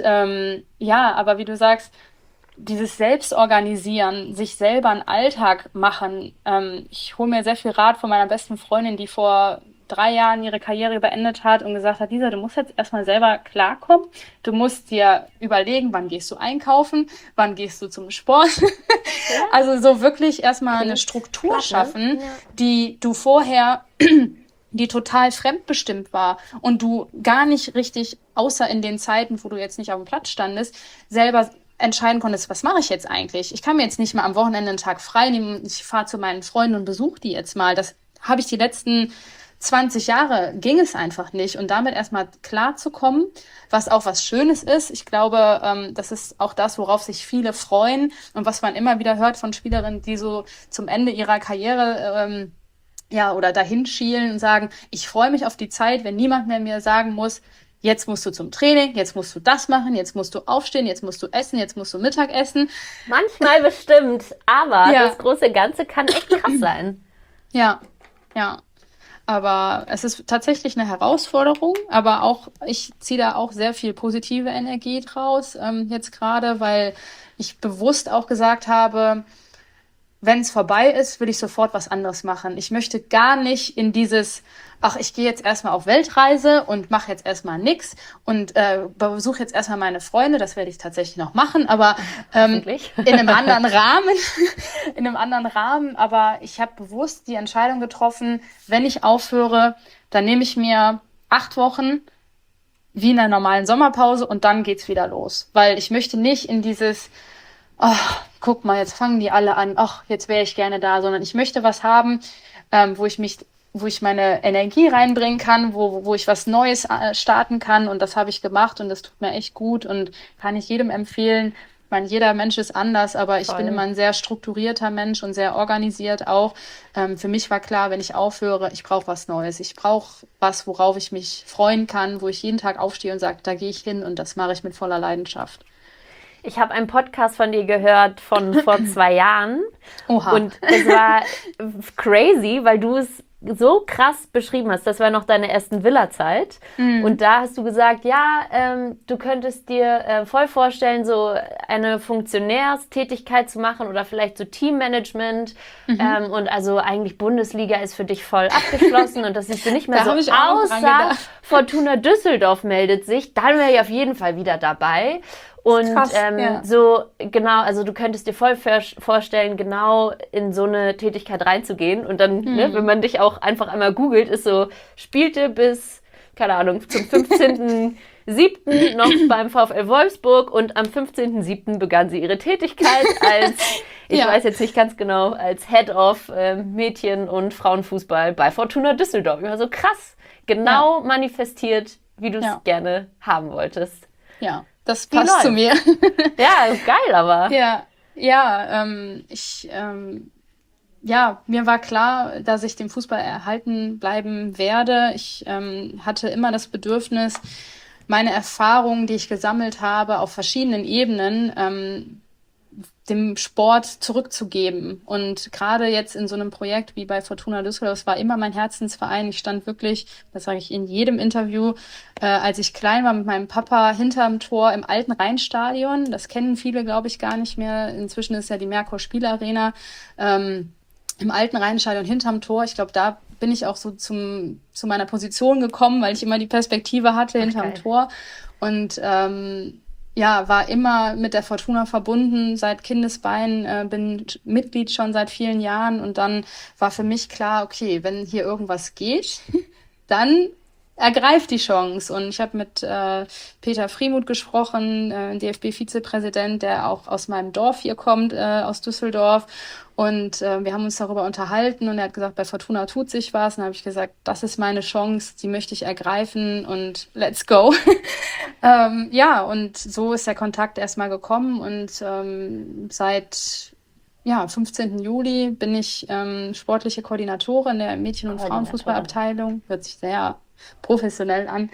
aber wie du sagst, dieses Selbstorganisieren, sich selber einen Alltag machen. Ich hole mir sehr viel Rat von meiner besten Freundin, die vor 3 Jahren ihre Karriere beendet hat und gesagt hat, Lisa, du musst jetzt erstmal selber klarkommen. Du musst dir überlegen, wann gehst du einkaufen, wann gehst du zum Sport. Also so wirklich erstmal eine Struktur schaffen, die du vorher, die total fremdbestimmt war und du gar nicht richtig, außer in den Zeiten, wo du jetzt nicht auf dem Platz standest, selber entscheiden konntest, was mache ich jetzt eigentlich? Ich kann mir jetzt nicht mal am Wochenende einen Tag frei nehmen. Ich fahre zu meinen Freunden und besuche die jetzt mal. Das habe ich die letzten 20 Jahre ging es einfach nicht. Und damit erstmal klar zu kommen, was auch was Schönes ist. Ich glaube, das ist auch das, worauf sich viele freuen und was man immer wieder hört von Spielerinnen, die so zum Ende ihrer Karriere oder dahin schielen und sagen, ich freue mich auf die Zeit, wenn niemand mehr mir sagen muss, jetzt musst du zum Training, jetzt musst du das machen, jetzt musst du aufstehen, jetzt musst du essen, jetzt musst du Mittag essen. Manchmal bestimmt, aber das große Ganze kann echt krass sein. Ja. Aber es ist tatsächlich eine Herausforderung, aber auch ich ziehe da auch sehr viel positive Energie draus jetzt gerade, weil ich bewusst auch gesagt habe, wenn es vorbei ist, will ich sofort was anderes machen. Ich möchte gar nicht in dieses, ich gehe jetzt erstmal auf Weltreise und mache jetzt erstmal nix und besuche jetzt erstmal meine Freunde, das werde ich tatsächlich noch machen, aber in einem anderen Rahmen, aber ich habe bewusst die Entscheidung getroffen, wenn ich aufhöre, dann nehme ich mir 8 Wochen wie in einer normalen Sommerpause und dann geht's wieder los, weil ich möchte nicht in dieses guck mal, jetzt fangen die alle an, jetzt wäre ich gerne da, sondern ich möchte was haben, wo ich meine Energie reinbringen kann, wo ich was Neues starten kann und das habe ich gemacht und das tut mir echt gut und kann ich jedem empfehlen. Ich meine, jeder Mensch ist anders, aber ich bin immer ein sehr strukturierter Mensch und sehr organisiert auch. Für mich war klar, wenn ich aufhöre, ich brauche was Neues. Ich brauche was, worauf ich mich freuen kann, wo ich jeden Tag aufstehe und sage, da gehe ich hin und das mache ich mit voller Leidenschaft. Ich habe einen Podcast von dir gehört von vor 2 Jahren. Oha. Und es war crazy, weil du es so krass beschrieben hast. Das war noch deine ersten Villa-Zeit. Und da hast du gesagt, ja, du könntest dir voll vorstellen, so eine Funktionärstätigkeit zu machen oder vielleicht so Teammanagement. Und also eigentlich Bundesliga ist für dich voll abgeschlossen und das siehst du nicht mehr Da so, hab ich auch noch dran außer gedacht. Fortuna Düsseldorf meldet sich. Dann wäre ich auf jeden Fall wieder dabei. Und Krass, ja. so, genau, also du könntest dir voll vorstellen, genau in so eine Tätigkeit reinzugehen. Und dann, ne, wenn man dich auch einfach einmal googelt, ist so, spielte bis, keine Ahnung, zum 15.07. noch beim VfL Wolfsburg und am 15.07. begann sie ihre Tätigkeit als, ich Ja. weiß jetzt nicht ganz genau, als Head of Mädchen- und Frauenfußball bei Fortuna Düsseldorf. Immer so krass, genau manifestiert, wie du es Ja. gerne haben wolltest. Ja, das Wie passt läuft? zu mir. Ja, ist geil, aber. Ja, mir war klar, dass ich dem Fußball erhalten bleiben werde. Ich hatte immer das Bedürfnis, meine Erfahrungen, die ich gesammelt habe, auf verschiedenen Ebenen, dem Sport zurückzugeben. Und gerade jetzt in so einem Projekt wie bei Fortuna Düsseldorf, es war immer mein Herzensverein. Ich stand wirklich, das sage ich in jedem Interview, als ich klein war mit meinem Papa hinterm Tor im alten Rheinstadion. Das kennen viele, glaube ich, gar nicht mehr. Inzwischen ist ja die Merkur Spielarena. Im alten Rheinstadion hinterm Tor. Ich glaube, da bin ich auch so zu meiner Position gekommen, weil ich immer die Perspektive hatte hinterm geil. Tor. Und war immer mit der Fortuna verbunden seit Kindesbeinen, bin Mitglied schon seit vielen Jahren und dann war für mich klar, okay, wenn hier irgendwas geht, dann ergreift die Chance. Und ich habe mit Peter Friemuth gesprochen, DFB-Vizepräsident, der auch aus meinem Dorf hier kommt, aus Düsseldorf. Und wir haben uns darüber unterhalten und er hat gesagt, bei Fortuna tut sich was. Und dann habe ich gesagt, das ist meine Chance, die möchte ich ergreifen und let's go. Und so ist der Kontakt erstmal gekommen und seit 15. Juli bin ich sportliche Koordinatorin der Mädchen- und Frauenfußballabteilung. Hört sich sehr professionell an.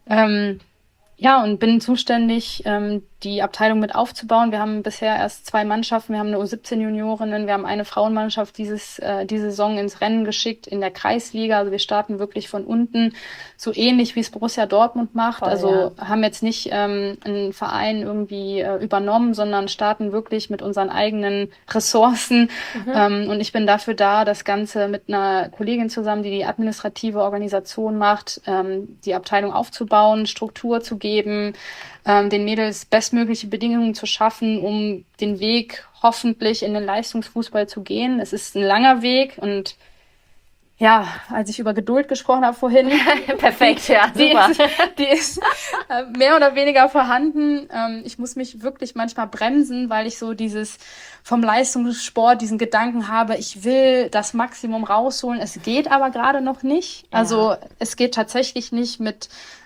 Und bin zuständig, die Abteilung mit aufzubauen. Wir haben bisher erst 2 Mannschaften. Wir haben eine U17-Juniorinnen, wir haben eine Frauenmannschaft diese Saison ins Rennen geschickt in der Kreisliga. Also wir starten wirklich von unten, so ähnlich wie es Borussia Dortmund macht. Haben jetzt nicht einen Verein irgendwie übernommen, sondern starten wirklich mit unseren eigenen Ressourcen. Und ich bin dafür da, das Ganze mit einer Kollegin zusammen, die administrative Organisation macht, die Abteilung aufzubauen, Struktur zu geben, den Mädels bestmögliche Bedingungen zu schaffen, um den Weg hoffentlich in den Leistungsfußball zu gehen. Es ist ein langer Weg und ja, als ich über Geduld gesprochen habe vorhin, Perfekt, ja, super. Die ist mehr oder weniger vorhanden. Ich muss mich wirklich manchmal bremsen, weil ich so vom Leistungssport diesen Gedanken habe, ich will das Maximum rausholen. Es geht aber gerade noch nicht. Ja. Also es geht tatsächlich nicht mit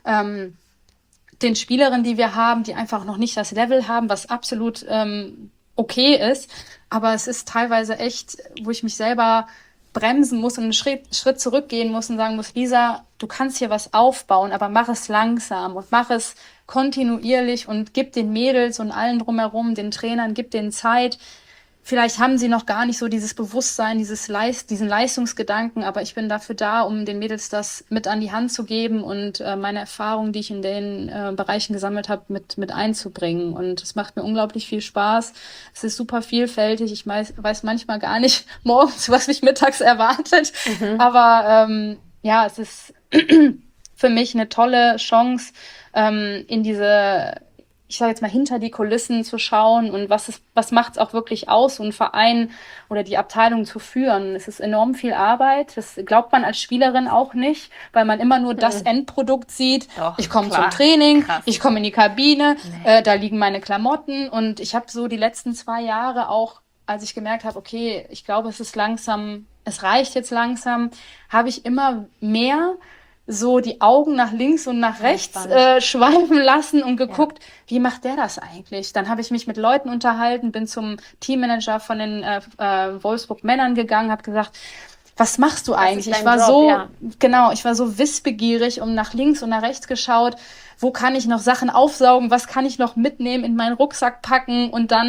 den Spielerinnen, die wir haben, die einfach noch nicht das Level haben, was absolut okay ist. Aber es ist teilweise echt, wo ich mich selber bremsen muss und einen Schritt zurückgehen muss und sagen muss, Lisa, du kannst hier was aufbauen, aber mach es langsam und mach es kontinuierlich und gib den Mädels und allen drumherum, den Trainern, gib denen Zeit. Vielleicht haben sie noch gar nicht so dieses Bewusstsein, diesen Leistungsgedanken, aber ich bin dafür da, um den Mädels das mit an die Hand zu geben und meine Erfahrungen, die ich in den Bereichen gesammelt habe, mit einzubringen. Und es macht mir unglaublich viel Spaß. Es ist super vielfältig. Ich weiß manchmal gar nicht morgens, was mich mittags erwartet. Aber es ist für mich eine tolle Chance, in diese, ich sage jetzt mal, hinter die Kulissen zu schauen und was macht's auch wirklich aus, so einen Verein oder die Abteilung zu führen. Es ist enorm viel Arbeit. Das glaubt man als Spielerin auch nicht, weil man immer nur das Endprodukt sieht. Doch, ich komme klar. zum Training, Krass. ich komme in die Kabine, da liegen meine Klamotten und ich habe so die letzten 2 Jahre auch, als ich gemerkt habe, okay, ich glaube, es reicht jetzt langsam, habe ich immer mehr so die Augen nach links und nach rechts schweifen lassen und geguckt, wie macht der das eigentlich? Dann habe ich mich mit Leuten unterhalten, bin zum Teammanager von den Wolfsburg Männern gegangen, habe gesagt, was machst du eigentlich? ist dein Job, Ich war so wissbegierig und nach links und nach rechts geschaut, wo kann ich noch Sachen aufsaugen, was kann ich noch mitnehmen, in meinen Rucksack packen und dann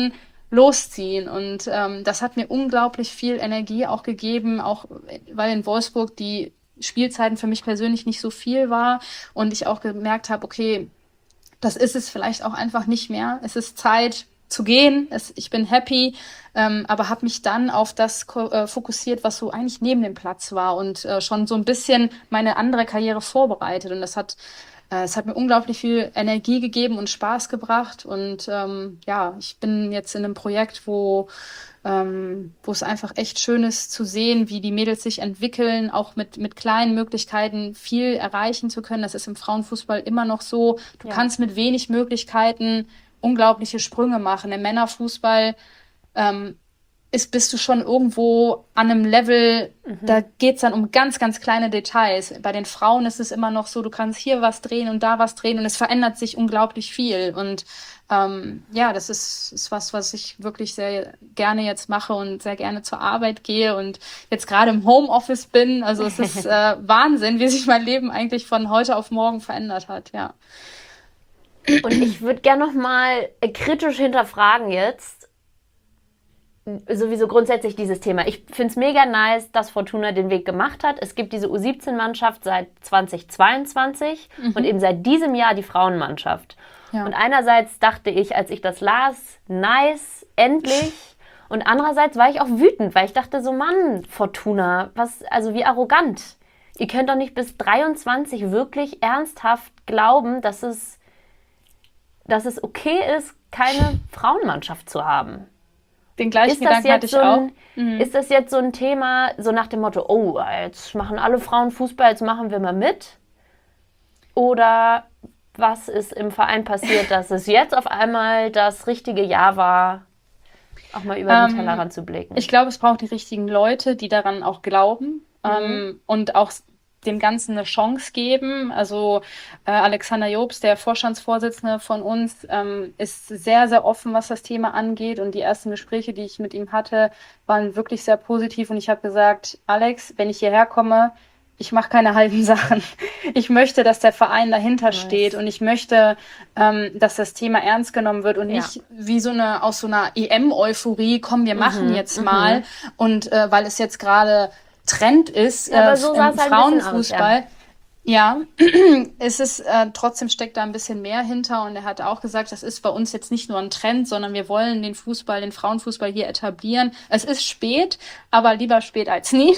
losziehen. Und das hat mir unglaublich viel Energie auch gegeben, auch weil in Wolfsburg die Spielzeiten für mich persönlich nicht so viel war und ich auch gemerkt habe, okay, das ist es vielleicht auch einfach nicht mehr. Es ist Zeit zu gehen. Ich bin happy, aber habe mich dann auf das fokussiert, was so eigentlich neben dem Platz war und schon so ein bisschen meine andere Karriere vorbereitet. Und es hat mir unglaublich viel Energie gegeben und Spaß gebracht. Und ja, ich bin jetzt in einem Projekt, wo es einfach echt schön ist zu sehen, wie die Mädels sich entwickeln, auch mit kleinen Möglichkeiten viel erreichen zu können. Das ist im Frauenfußball immer noch so. Du kannst mit wenig Möglichkeiten unglaubliche Sprünge machen. Im Männerfußball bist du schon irgendwo an einem Level, da geht's dann um ganz, ganz kleine Details. Bei den Frauen ist es immer noch so, du kannst hier was drehen und da was drehen und es verändert sich unglaublich viel. Und ja, das ist was ich wirklich sehr gerne jetzt mache und sehr gerne zur Arbeit gehe und jetzt gerade im Homeoffice bin. Also es ist Wahnsinn, wie sich mein Leben eigentlich von heute auf morgen verändert hat, ja. Und ich würde gerne noch mal kritisch hinterfragen jetzt, sowieso grundsätzlich dieses Thema. Ich finde es mega nice, dass Fortuna den Weg gemacht hat. Es gibt diese U17-Mannschaft seit 2022 und eben seit diesem Jahr die Frauenmannschaft. Ja. Und einerseits dachte ich, als ich das las, nice, endlich. Und andererseits war ich auch wütend, weil ich dachte so, Mann, Fortuna, also wie arrogant. Ihr könnt doch nicht bis 23 wirklich ernsthaft glauben, dass es okay ist, keine Frauenmannschaft zu haben. Den gleichen Gedanken hatte ich auch. Ist das jetzt so ein Thema, so nach dem Motto, oh, jetzt machen alle Frauen Fußball, jetzt machen wir mal mit? Oder was ist im Verein passiert, dass es jetzt auf einmal das richtige Jahr war, auch mal über den Tellerrand zu blicken? Ich glaube, es braucht die richtigen Leute, die daran auch glauben und auch dem Ganzen eine Chance geben. Also Alexander Jobst, der Vorstandsvorsitzende von uns, ist sehr, sehr offen, was das Thema angeht. Und die ersten Gespräche, die ich mit ihm hatte, waren wirklich sehr positiv. Und ich habe gesagt, Alex, wenn ich hierher komme, ich mache keine halben Sachen. Ich möchte, dass der Verein dahinter steht und ich möchte, dass das Thema ernst genommen wird und nicht wie aus so einer EM-Euphorie, komm, wir machen jetzt mal. Und weil es jetzt gerade Trend ist aber so im halt Frauenfußball. Ja, trotzdem steckt da ein bisschen mehr hinter und er hat auch gesagt, das ist bei uns jetzt nicht nur ein Trend, sondern wir wollen den Frauenfußball hier etablieren. Es ist spät, aber lieber spät als nie.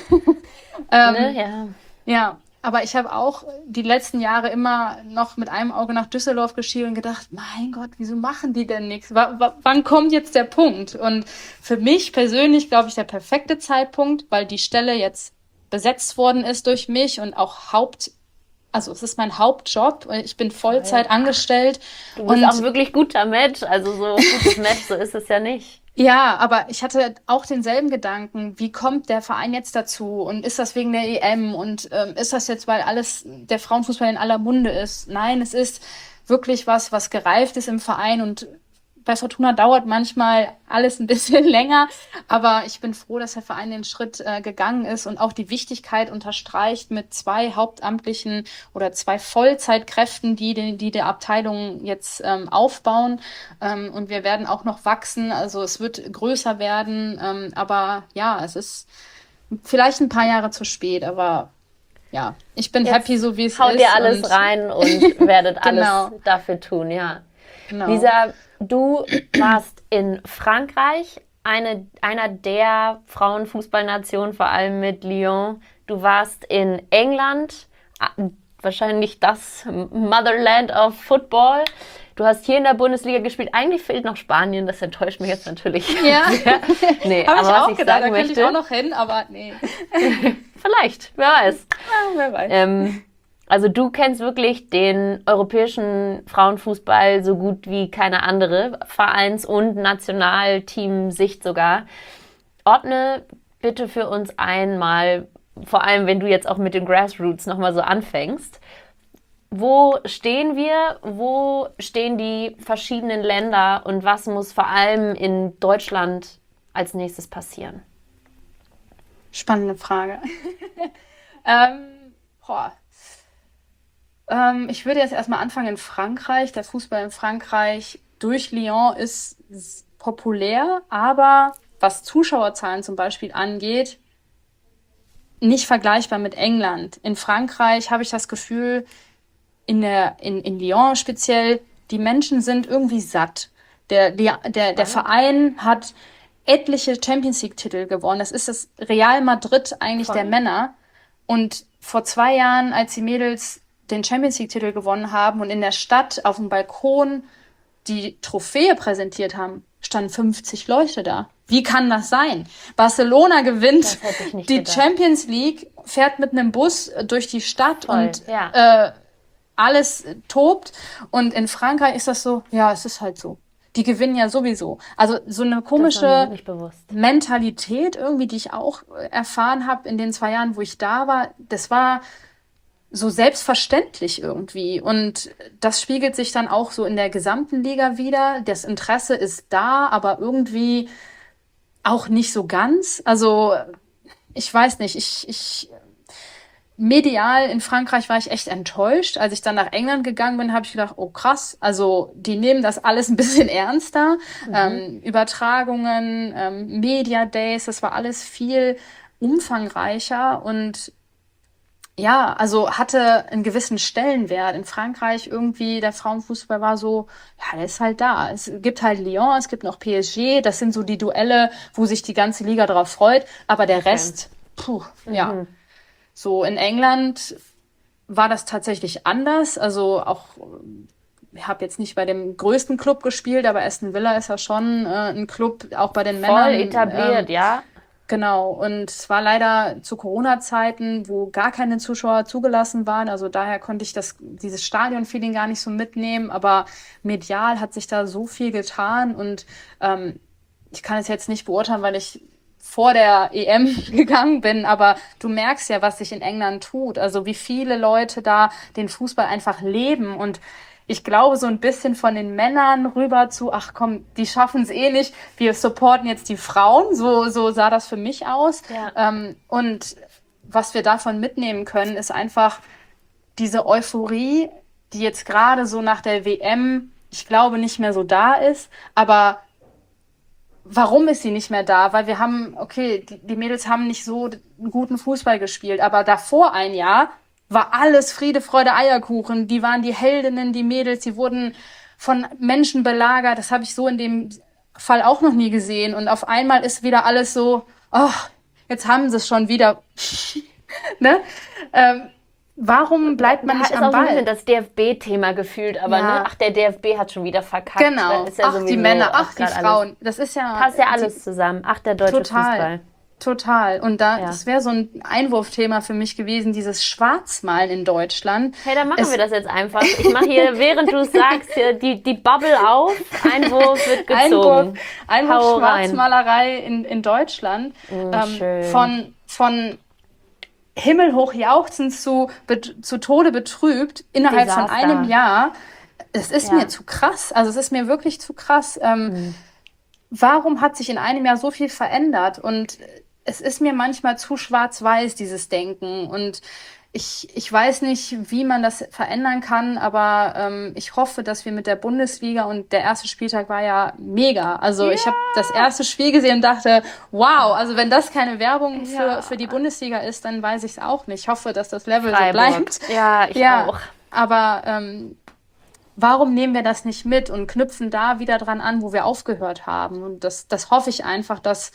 Ja, aber ich habe auch die letzten Jahre immer noch mit einem Auge nach Düsseldorf geschielt und gedacht, mein Gott, wieso machen die denn nichts? Wann kommt jetzt der Punkt? Und für mich persönlich, glaube ich, der perfekte Zeitpunkt, weil die Stelle jetzt besetzt worden ist durch mich und auch also es ist mein Hauptjob. Ich bin Vollzeit angestellt. Du bist auch wirklich gut damit. Also so gutes Match, so ist es ja nicht. Ja, aber ich hatte auch denselben Gedanken. Wie kommt der Verein jetzt dazu? Und ist das wegen der EM? Und ist das jetzt, weil der Frauenfußball in aller Munde ist? Nein, es ist wirklich was gereift ist im Verein und bei Fortuna dauert manchmal alles ein bisschen länger, aber ich bin froh, dass der Verein den Schritt gegangen ist und auch die Wichtigkeit unterstreicht mit 2 hauptamtlichen oder 2 Vollzeitkräften, die der Abteilung jetzt aufbauen. Und wir werden auch noch wachsen, also es wird größer werden, aber ja, es ist vielleicht ein paar Jahre zu spät, aber ja, ich bin jetzt happy, so wie es ist. Haut ihr alles rein und werdet alles dafür tun, ja. Genau. Lisa, du warst in Frankreich, einer der Frauenfußballnationen, vor allem mit Lyon. Du warst in England, wahrscheinlich das Motherland of Football. Du hast hier in der Bundesliga gespielt. Eigentlich fehlt noch Spanien, das enttäuscht mich jetzt natürlich. Ja, nee, aber was ich gedacht, da könnte ich auch noch hin, aber nee. Vielleicht, wer weiß. Ja, wer weiß. Also du kennst wirklich den europäischen Frauenfußball so gut wie keine andere, Vereins- und Nationalteam-Sicht sogar. Ordne bitte für uns einmal, vor allem wenn du jetzt auch mit den Grassroots nochmal so anfängst, wo stehen wir, wo stehen die verschiedenen Länder und was muss vor allem in Deutschland als nächstes passieren? Spannende Frage. Ich würde jetzt erstmal anfangen in Frankreich. Der Fußball in Frankreich durch Lyon ist populär, aber was Zuschauerzahlen zum Beispiel angeht, nicht vergleichbar mit England. In Frankreich habe ich das Gefühl, in Lyon speziell, die Menschen sind irgendwie satt. Der Verein hat etliche Champions League-Titel gewonnen. Das ist das Real Madrid eigentlich der Männer. Und vor 2 Jahren, als die Mädels den Champions League-Titel gewonnen haben und in der Stadt auf dem Balkon die Trophäe präsentiert haben, standen 50 Leute da. Wie kann das sein? Barcelona gewinnt Das hätte ich nicht die gedacht. Champions League, fährt mit einem Bus durch die Stadt Voll, und ja. alles tobt. Und in Frankreich ist das so, ja, es ist halt so. Die gewinnen ja sowieso. Also so eine Das war mir komische nicht bewusst. Mentalität irgendwie, die ich auch erfahren habe in den 2 Jahren, wo ich da war, das war so selbstverständlich irgendwie. Und das spiegelt sich dann auch so in der gesamten Liga wider. Das Interesse ist da, aber irgendwie auch nicht so ganz. Also ich weiß nicht, medial in Frankreich war ich echt enttäuscht. Als ich dann nach England gegangen bin, habe ich gedacht, oh krass, also die nehmen das alles ein bisschen ernster. Übertragungen, Media Days, das war alles viel umfangreicher und ja, also hatte einen gewissen Stellenwert. In Frankreich irgendwie, der Frauenfußball war so, ja, der ist halt da. Es gibt halt Lyon, es gibt noch PSG, das sind so die Duelle, wo sich die ganze Liga drauf freut, aber der Rest, ja. So in England war das tatsächlich anders. Also auch, ich habe jetzt nicht bei dem größten Club gespielt, aber Aston Villa ist ja schon ein Club, auch bei den Männern. Voll etabliert, ja. Genau. Und es war leider zu Corona-Zeiten, wo gar keine Zuschauer zugelassen waren. Also daher konnte ich dieses Stadion-Feeling gar nicht so mitnehmen. Aber medial hat sich da so viel getan und ich kann es jetzt nicht beurteilen, weil ich vor der EM gegangen bin, aber du merkst ja, was sich in England tut. Also wie viele Leute da den Fußball einfach leben und ich glaube, so ein bisschen von den Männern rüber zu, ach komm, die schaffen es eh nicht, wir supporten jetzt die Frauen, so sah das für mich aus. Ja. Und was wir davon mitnehmen können, ist einfach diese Euphorie, die jetzt gerade so nach der WM, ich glaube, nicht mehr so da ist, aber warum ist sie nicht mehr da? Weil wir haben, okay, die Mädels haben nicht so einen guten Fußball gespielt, aber davor ein Jahr war alles Friede, Freude, Eierkuchen. Die waren die Heldinnen, die Mädels, die wurden von Menschen belagert. Das habe ich so in dem Fall auch noch nie gesehen. Und auf einmal ist wieder alles so, oh, jetzt haben sie es schon wieder. Ne? Warum bleibt man nicht ist am auch so ein Ball? bisschen das DFB-Thema gefühlt, aber Ja. ne, ach, der DFB hat schon wieder verkackt. Genau. Das ist ja Ach, die sowieso Männer, auch ach, die grad Frauen. Alles. Das ist ja. Passt ja alles zusammen. Ach, der deutsche Fußball. Total. Und da, Ja. das wäre so ein Einwurfthema für mich gewesen, dieses Schwarzmalen in Deutschland. Hey, dann machen wir das jetzt einfach. Ich mache hier, während du es sagst, hier die Bubble auf. Einwurf wird gezogen. Einwurf Hau rein. Schwarzmalerei in Deutschland. Schön. Von himmelhoch jauchzend zu Tode betrübt innerhalb von Desaster. einem Jahr. Es ist Ja. mir zu krass. Also es ist mir wirklich zu krass. Warum hat sich in einem Jahr so viel verändert? Und es ist mir manchmal zu schwarz-weiß, dieses Denken. Und ich weiß nicht, wie man das verändern kann, aber ich hoffe, dass wir mit der Bundesliga und der erste Spieltag war ja mega. Also ich habe das erste Spiel gesehen und dachte, wow, also wenn das keine Werbung für die Bundesliga ist, dann weiß ich es auch nicht. Ich hoffe, dass das Level so bleibt. Ja, ich auch. Aber warum nehmen wir das nicht mit und knüpfen da wieder dran an, wo wir aufgehört haben? Und das hoffe ich einfach, dass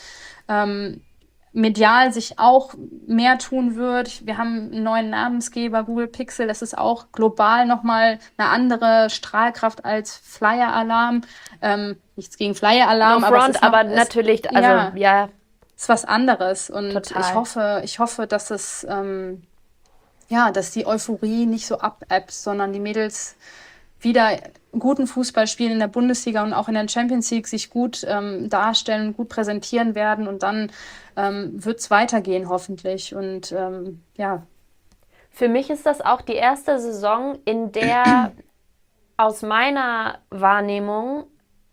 medial sich auch mehr tun wird. Wir haben einen neuen Namensgeber, Google Pixel. Das ist auch global nochmal eine andere Strahlkraft als Flyer Alarm. Nichts gegen Flyer Alarm, No aber es front, ist aber natürlich, also ja. ist was anderes. Und Total. ich hoffe, dass es dass die Euphorie nicht so abebbt, sondern die Mädels wieder guten Fußball spielen in der Bundesliga und auch in der Champions League sich gut darstellen und gut präsentieren werden und dann wird es weitergehen hoffentlich und Für mich ist das auch die erste Saison, in der aus meiner Wahrnehmung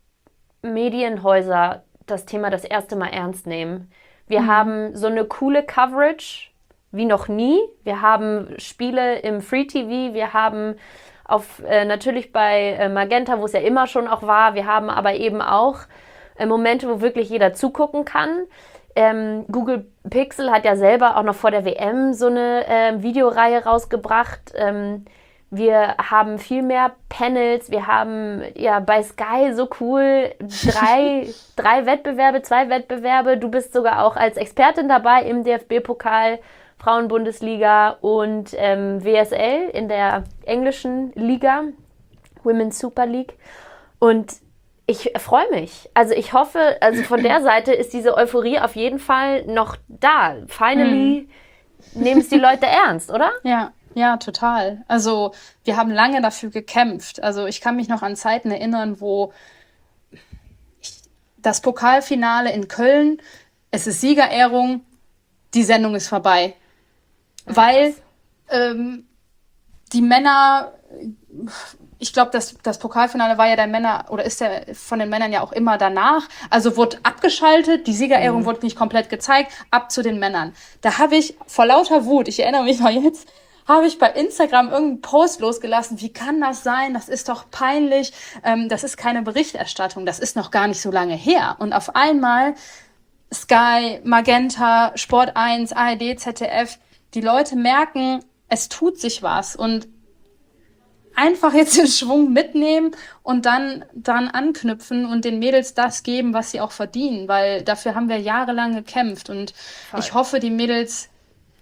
Medienhäuser das Thema das erste Mal ernst nehmen. Wir haben so eine coole Coverage wie noch nie. Wir haben Spiele im Free TV, wir haben natürlich bei Magenta, wo es ja immer schon auch war, wir haben aber eben auch Momente, wo wirklich jeder zugucken kann. Google Pixel hat ja selber auch noch vor der WM so eine Videoreihe rausgebracht. Wir haben viel mehr Panels. Wir haben ja bei Sky so cool zwei Wettbewerbe. Du bist sogar auch als Expertin dabei im DFB-Pokal, Frauenbundesliga und WSL in der englischen Liga, Women's Super League. Und ich freue mich. Also ich hoffe, also von der Seite ist diese Euphorie auf jeden Fall noch da. Finally nehmen es die Leute ernst, oder? Ja, total. Also wir haben lange dafür gekämpft. Also ich kann mich noch an Zeiten erinnern, wo das Pokalfinale in Köln, es ist Siegerehrung, die Sendung ist vorbei. Weil die Männer... Ich glaube, das Pokalfinale war ja der Männer, oder ist ja von den Männern ja auch immer danach. Also wurde abgeschaltet, die Siegerehrung wurde nicht komplett gezeigt, ab zu den Männern. Da habe ich vor lauter Wut, ich erinnere mich noch jetzt, habe ich bei Instagram irgendeinen Post losgelassen. Wie kann das sein? Das ist doch peinlich. Das ist keine Berichterstattung. Das ist noch gar nicht so lange her. Und auf einmal Sky, Magenta, Sport 1, ARD, ZDF, die Leute merken, es tut sich was. Und einfach jetzt den Schwung mitnehmen und dann dran anknüpfen und den Mädels das geben, was sie auch verdienen, weil dafür haben wir jahrelang gekämpft und ich hoffe, die Mädels,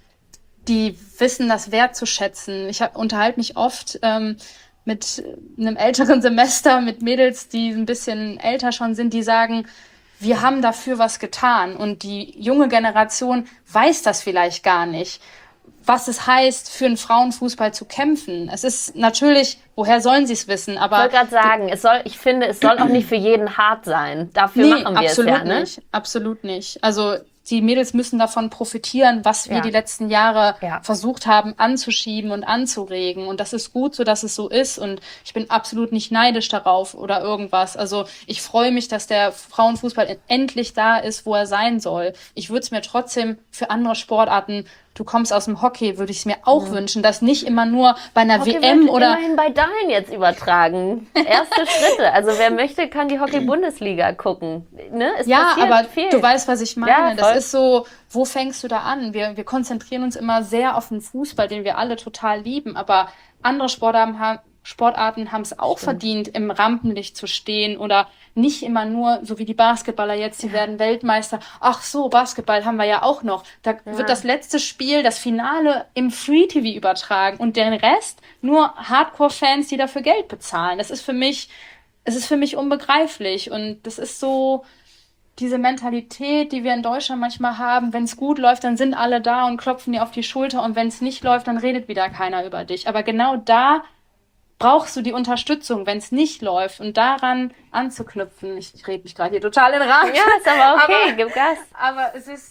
die wissen das wertzuschätzen. Ich unterhalte mich oft mit einem älteren Semester mit Mädels, die ein bisschen älter schon sind, die sagen, wir haben dafür was getan und die junge Generation weiß das vielleicht gar nicht, was es heißt, für einen Frauenfußball zu kämpfen. Es ist natürlich, woher sollen sie es wissen? Aber ich wollte gerade sagen, ich finde, es soll auch nicht für jeden hart sein. Dafür machen wir es ja, ne? Absolut nicht. Also die Mädels müssen davon profitieren, was wir die letzten Jahre versucht haben anzuschieben und anzuregen. Und das ist gut so, dass es so ist. Und ich bin absolut nicht neidisch darauf oder irgendwas. Also ich freue mich, dass der Frauenfußball endlich da ist, wo er sein soll. Ich würde es mir trotzdem für andere Sportarten, du kommst aus dem Hockey, würde ich es mir auch wünschen, dass nicht immer nur bei einer Hockey WM oder... immerhin bei Dahln jetzt übertragen. Erste Schritte. Also wer möchte, kann die Hockey-Bundesliga gucken. Ne? Ja, aber viel. Du weißt, was ich meine. Ja, das ist so, wo fängst du da an? Wir konzentrieren uns immer sehr auf den Fußball, den wir alle total lieben, aber andere Sportarten haben es auch verdient, im Rampenlicht zu stehen oder nicht immer nur, so wie die Basketballer jetzt, die werden Weltmeister. Ach so, Basketball haben wir ja auch noch. Da wird das letzte Spiel, das Finale im Free-TV übertragen und den Rest nur Hardcore-Fans, die dafür Geld bezahlen. Es ist für mich unbegreiflich und das ist so diese Mentalität, die wir in Deutschland manchmal haben, wenn es gut läuft, dann sind alle da und klopfen dir auf die Schulter und wenn es nicht läuft, dann redet wieder keiner über dich. Aber genau da brauchst du die Unterstützung, wenn es nicht läuft und daran anzuknüpfen. Ich rede mich gerade hier total in Rage. Ja, ist aber okay, gib Gas. Aber es ist,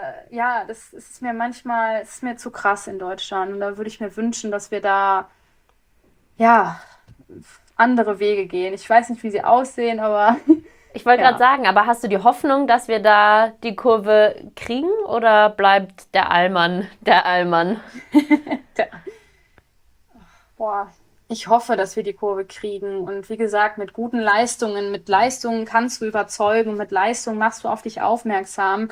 das ist mir manchmal, es ist mir zu krass in Deutschland und da würde ich mir wünschen, dass wir da, andere Wege gehen. Ich weiß nicht, wie sie aussehen, aber... Ich wollte gerade sagen, aber hast du die Hoffnung, dass wir da die Kurve kriegen oder bleibt der Allmann der Allmann? Ich hoffe, dass wir die Kurve kriegen und wie gesagt, mit guten Leistungen, mit Leistungen kannst du überzeugen, mit Leistungen machst du auf dich aufmerksam.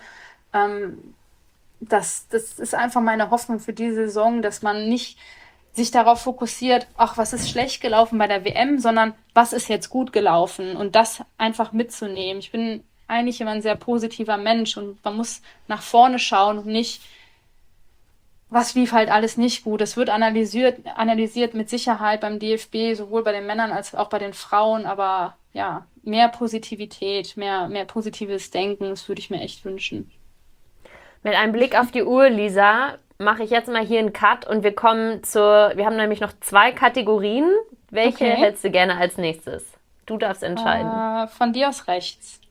Das ist einfach meine Hoffnung für diese Saison, dass man nicht sich darauf fokussiert, ach, was ist schlecht gelaufen bei der WM, sondern was ist jetzt gut gelaufen und das einfach mitzunehmen. Ich bin eigentlich immer ein sehr positiver Mensch und man muss nach vorne schauen und nicht, was lief halt alles nicht gut. Es wird analysiert mit Sicherheit beim DFB, sowohl bei den Männern als auch bei den Frauen, aber ja, mehr Positivität, mehr positives Denken, das würde ich mir echt wünschen. Mit einem Blick auf die Uhr, Lisa, mache ich jetzt mal hier einen Cut und wir haben nämlich noch 2 Kategorien. Welche hättest du gerne als nächstes? Du darfst entscheiden. Von dir aus rechts.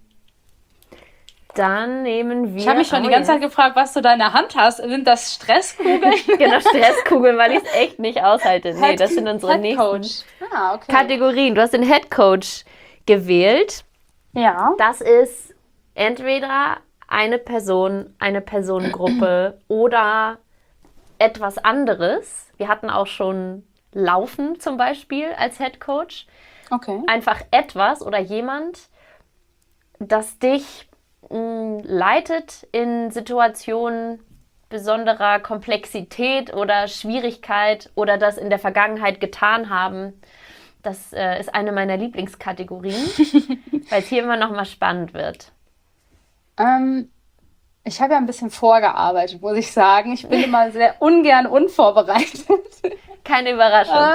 Dann nehmen wir... Ich habe mich schon die ganze Zeit gefragt, was du da in der Hand hast. Sind das Stresskugeln? Genau, Stresskugeln, weil ich es echt nicht aushalte. Nee, das sind unsere nächsten Kategorien. Du hast den Headcoach gewählt. Ja. Das ist entweder eine Person, eine Personengruppe oder etwas anderes. Wir hatten auch schon Laufen zum Beispiel als Headcoach. Okay. Einfach etwas oder jemand, das dich leitet in Situationen besonderer Komplexität oder Schwierigkeit oder das in der Vergangenheit getan haben? Das ist eine meiner Lieblingskategorien, weil es hier immer noch mal spannend wird. Ähm, Ich habe ja ein bisschen vorgearbeitet, muss ich sagen. Ich bin immer sehr ungern unvorbereitet. Keine Überraschung.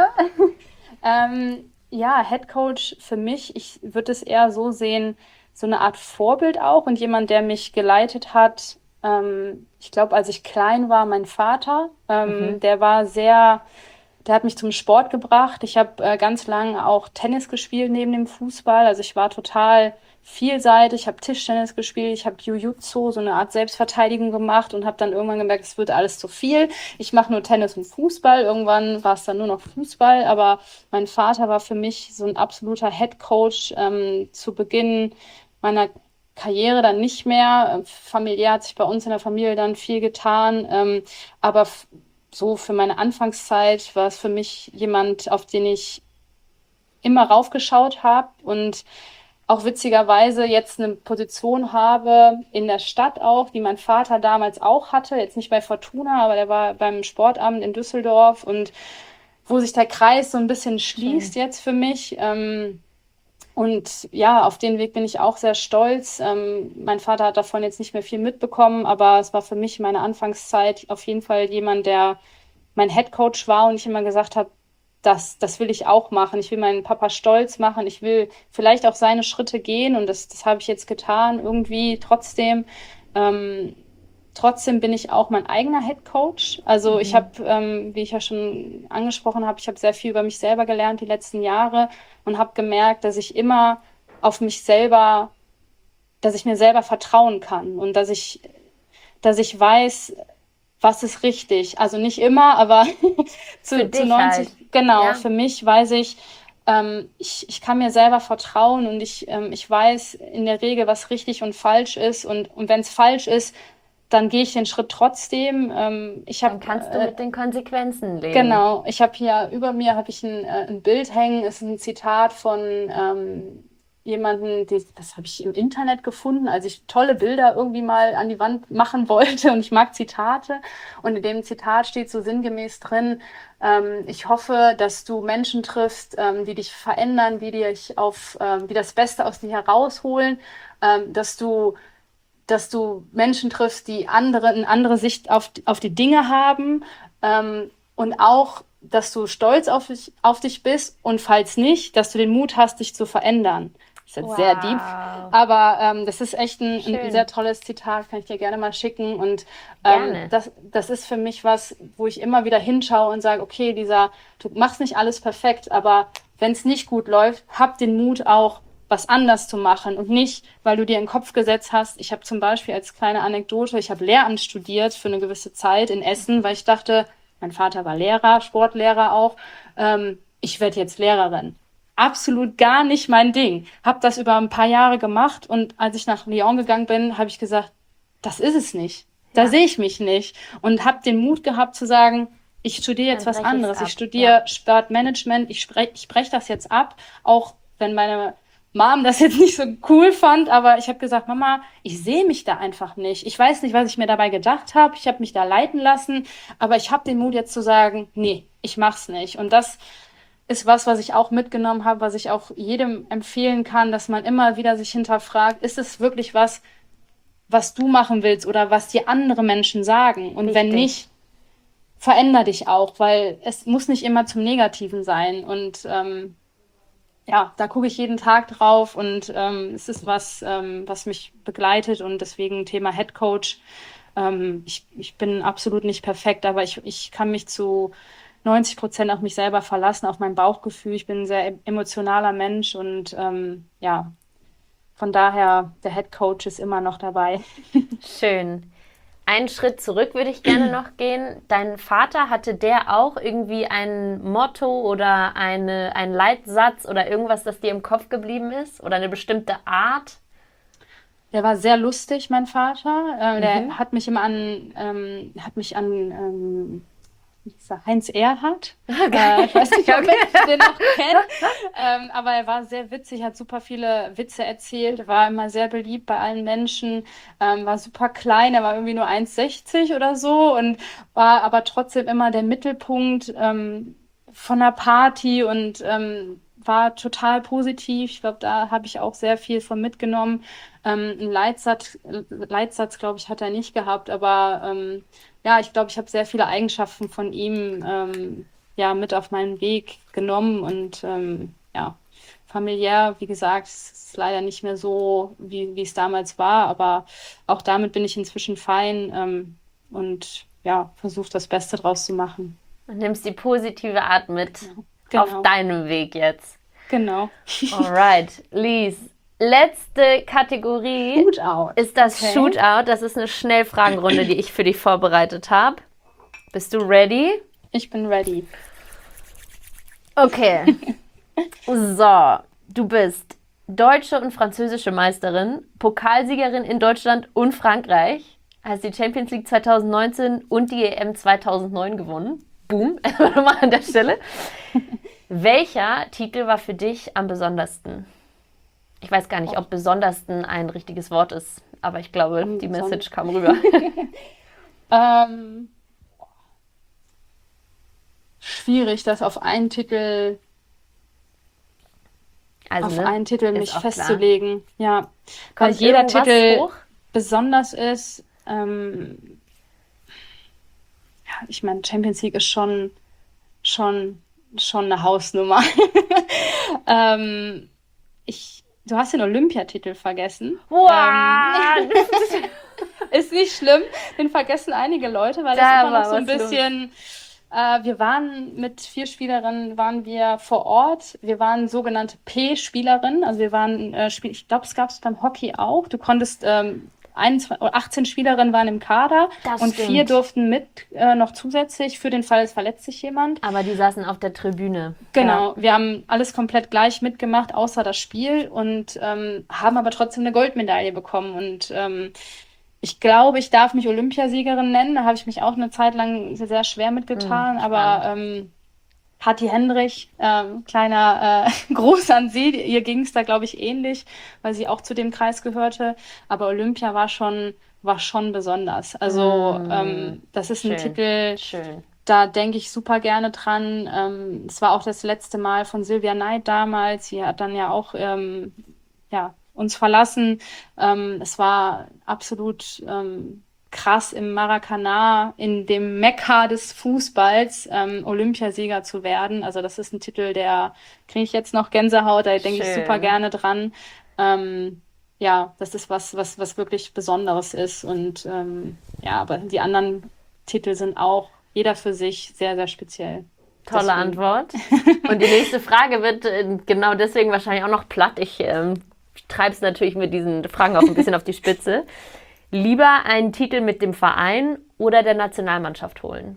Ja, Head Coach für mich, ich würde es eher so sehen, so eine Art Vorbild auch und jemand, der mich geleitet hat. Ich glaube, als ich klein war, mein Vater, der war sehr, der hat mich zum Sport gebracht. Ich habe ganz lange auch Tennis gespielt neben dem Fußball. Also ich war total vielseitig. Ich habe Tischtennis gespielt, ich habe Jiu-Jitsu, so eine Art Selbstverteidigung gemacht und habe dann irgendwann gemerkt, es wird alles zu viel. Ich mache nur Tennis und Fußball. Irgendwann war es dann nur noch Fußball. Aber mein Vater war für mich so ein absoluter Head Coach zu Beginn meiner Karriere dann nicht mehr. Familiär hat sich bei uns in der Familie dann viel getan. Aber so für meine Anfangszeit war es für mich jemand, auf den ich immer raufgeschaut habe und auch witzigerweise jetzt eine Position habe in der Stadt auch, die mein Vater damals auch hatte. Jetzt nicht bei Fortuna, aber der war beim Sportamt in Düsseldorf und wo sich der Kreis so ein bisschen schließt jetzt für mich. Und ja, auf den Weg bin ich auch sehr stolz. Mein Vater hat davon jetzt nicht mehr viel mitbekommen, aber es war für mich in meiner Anfangszeit auf jeden Fall jemand, der mein Headcoach war und ich immer gesagt habe, das will ich auch machen. Ich will meinen Papa stolz machen. Ich will vielleicht auch seine Schritte gehen und das habe ich jetzt getan irgendwie trotzdem. Ähm, Trotzdem bin ich auch mein eigener Head Coach. Also ich habe, wie ich ja schon angesprochen habe, ich habe sehr viel über mich selber gelernt die letzten Jahre und habe gemerkt, dass ich immer auf mich selber, dass ich mir selber vertrauen kann und dass ich weiß, was ist richtig. Also nicht immer, aber Für zu dich 90, halt. genau, Ja, für mich weiß ich, ich kann mir selber vertrauen und ich weiß in der Regel, was richtig und falsch ist. Und wenn es falsch ist, dann gehe ich den Schritt trotzdem. Ich dann habe kannst du mit den Konsequenzen leben. genau, ich habe hier über mir habe ich ein Bild hängen, ist ein Zitat von jemanden, das habe ich im Internet gefunden, als ich tolle Bilder irgendwie mal an die Wand machen wollte und ich mag Zitate und in dem Zitat steht so sinngemäß drin, ich hoffe, dass du Menschen triffst, die dich verändern, die das Beste aus dir herausholen, dass du Menschen triffst, die eine andere Sicht auf die Dinge haben und auch, dass du stolz auf dich bist und falls nicht, dass du den Mut hast, dich zu verändern. Das ist jetzt sehr deep, Wow. aber das ist echt ein sehr Schön. tolles Zitat, kann ich dir gerne mal schicken und Gerne. das ist für mich was, wo ich immer wieder hinschaue und sage, okay, du machst nicht alles perfekt, aber wenn es nicht gut läuft, hab den Mut auch was anders zu machen und nicht, weil du dir in den Kopf gesetzt hast. Ich habe zum Beispiel als kleine Anekdote, ich habe Lehramt studiert für eine gewisse Zeit in Essen, weil ich dachte, mein Vater war Lehrer, Sportlehrer auch, ich werde jetzt Lehrerin. Absolut gar nicht mein Ding. Hab das über ein paar Jahre gemacht und als ich nach Lyon gegangen bin, habe ich gesagt, das ist es nicht. Da Ja, sehe ich mich nicht. Und habe den Mut gehabt zu sagen, ich studiere jetzt dann was breche ich es anderes. Ich ab. Ja, studiere Sportmanagement. Ich brech das jetzt ab, auch wenn meine Mom das jetzt nicht so cool fand, aber ich habe gesagt, Mama, ich sehe mich da einfach nicht. Ich weiß nicht, was ich mir dabei gedacht habe. Ich habe mich da leiten lassen, aber ich habe den Mut jetzt zu sagen, nee, ich mach's nicht. Und das ist was ich auch mitgenommen habe, was ich auch jedem empfehlen kann, dass man immer wieder sich hinterfragt, ist es wirklich was du machen willst oder was dir andere Menschen sagen? Und wenn wichtig. nicht, veränder dich auch, weil es muss nicht immer zum Negativen sein. Und ja, da gucke ich jeden Tag drauf und es ist was mich begleitet und deswegen Thema Head Coach. Ich bin absolut nicht perfekt, aber ich kann mich zu 90% auf mich selber verlassen, auf mein Bauchgefühl. Ich bin ein sehr emotionaler Mensch und ja, von daher, der Head Coach ist immer noch dabei. Schön. Einen Schritt zurück würde ich gerne noch gehen. Dein Vater, hatte der auch irgendwie ein Motto oder einen Leitsatz oder irgendwas, das dir im Kopf geblieben ist? Oder eine bestimmte Art? Der war sehr lustig, mein Vater. Der Mhm. hat mich immer an dieser Heinz Erhardt. Ich weiß nicht, ob ihr den noch kennt, aber er war sehr witzig, hat super viele Witze erzählt, war immer sehr beliebt bei allen Menschen, war super klein, er war irgendwie nur 1,60 oder so und war aber trotzdem immer der Mittelpunkt von der Party und war total positiv. Ich glaube, da habe ich auch sehr viel von mitgenommen. Einen Leitsatz, glaube ich, hat er nicht gehabt, aber ja, ich glaube, ich habe sehr viele Eigenschaften von ihm ja, mit auf meinen Weg genommen und ja, familiär, wie gesagt, es ist leider nicht mehr so, wie es damals war, aber auch damit bin ich inzwischen fein und ja, versuche das Beste draus zu machen. Und nimmst die positive Art mit Genau. auf deinem Weg jetzt. Genau. Alright, Lies. Letzte Kategorie Shootout. ist das Okay. Shootout. Das ist eine Schnellfragenrunde, die ich für dich vorbereitet habe. Bist du ready? Ich bin ready. Okay. So, du bist deutsche und französische Meisterin, Pokalsiegerin in Deutschland und Frankreich, hast die Champions League 2019 und die EM 2009 gewonnen. Boom, mal an der Stelle. Welcher Titel war für dich am besondersten? Ich weiß gar nicht, ob besondersten ein richtiges Wort ist, aber ich glaube, die Message kam rüber. Schwierig, das auf einen Titel, Also, mich auch klar. festzulegen. Ja, weil Kommt jeder irgendwas Titel hoch? besonders ist. Ja, ich meine, Champions League ist schon eine Hausnummer. Du hast den Olympiatitel vergessen. Wow! Ist nicht schlimm, den vergessen einige Leute, weil Da das immer war noch so ein was los. bisschen. Wir waren mit 4 Spielerinnen vor Ort. Wir waren sogenannte P-Spielerinnen. Also wir waren ich glaube, es gab es beim Hockey auch. Du konntest 18 Spielerinnen waren im Kader Das und stimmt. 4 durften noch zusätzlich für den Fall, es verletzt sich jemand. Aber die saßen auf der Tribüne. Genau, wir haben alles komplett gleich mitgemacht, außer das Spiel und haben aber trotzdem eine Goldmedaille bekommen. Und ich glaube, ich darf mich Olympiasiegerin nennen. Da habe ich mich auch eine Zeit lang sehr, sehr schwer mitgetan. Aber Hatti Hendrich, kleiner Gruß an sie. Ihr ging es da, glaube ich, ähnlich, weil sie auch zu dem Kreis gehörte. Aber Olympia war schon besonders. Also das ist ein Schön. Titel. Schön. Da denke ich super gerne dran. Es war auch das letzte Mal von Silvia Neid damals. Sie hat dann ja auch ja, uns verlassen. Es war absolut krass im Maracanã, in dem Mekka des Fußballs, Olympiasieger zu werden. Also das ist ein Titel, der kriege ich jetzt noch Gänsehaut, da denke ich Schön. super gerne dran. Ja, das ist was wirklich Besonderes ist. Und ja, aber die anderen Titel sind auch jeder für sich sehr, sehr speziell. Tolle Deswegen. Antwort. Und die nächste Frage wird genau deswegen wahrscheinlich auch noch platt. Ich treibe es natürlich mit diesen Fragen auch ein bisschen auf die Spitze. Lieber einen Titel mit dem Verein oder der Nationalmannschaft holen?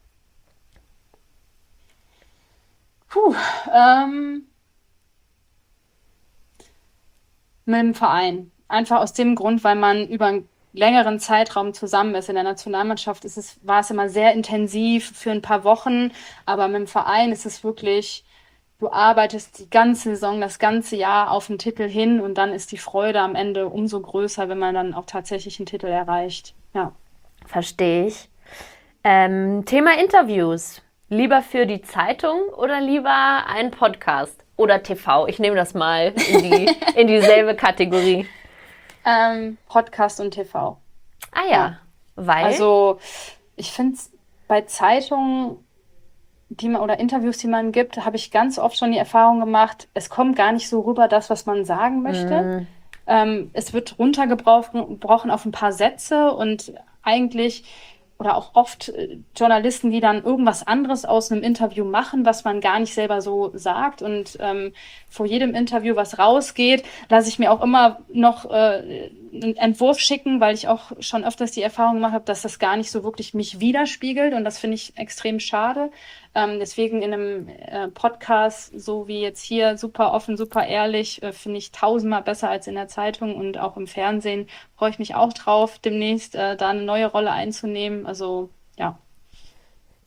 Mit dem Verein. Einfach aus dem Grund, weil man über einen längeren Zeitraum zusammen ist. In der Nationalmannschaft war es immer sehr intensiv für ein paar Wochen, aber mit dem Verein ist es wirklich, du arbeitest die ganze Saison, das ganze Jahr auf den Titel hin und dann ist die Freude am Ende umso größer, wenn man dann auch tatsächlich einen Titel erreicht. Ja. Verstehe ich. Thema Interviews. Lieber für die Zeitung oder lieber ein Podcast oder TV? Ich nehme das mal in dieselbe Kategorie. Podcast und TV. Ah ja, weil? Also ich finde es bei Zeitungen oder Interviews, die man gibt, habe ich ganz oft schon die Erfahrung gemacht, es kommt gar nicht so rüber, das, was man sagen möchte. Es wird runtergebrochen auf ein paar Sätze und eigentlich oder auch oft Journalisten, die dann irgendwas anderes aus einem Interview machen, was man gar nicht selber so sagt. Und vor jedem Interview, was rausgeht, lasse ich mir auch immer noch einen Entwurf schicken, weil ich auch schon öfters die Erfahrung gemacht habe, dass das gar nicht so wirklich mich widerspiegelt. Und das finde ich extrem schade. Deswegen in einem Podcast, so wie jetzt hier, super offen, super ehrlich, finde ich 1000-mal besser als in der Zeitung und auch im Fernsehen freue ich mich auch drauf, demnächst da eine neue Rolle einzunehmen. Also ja.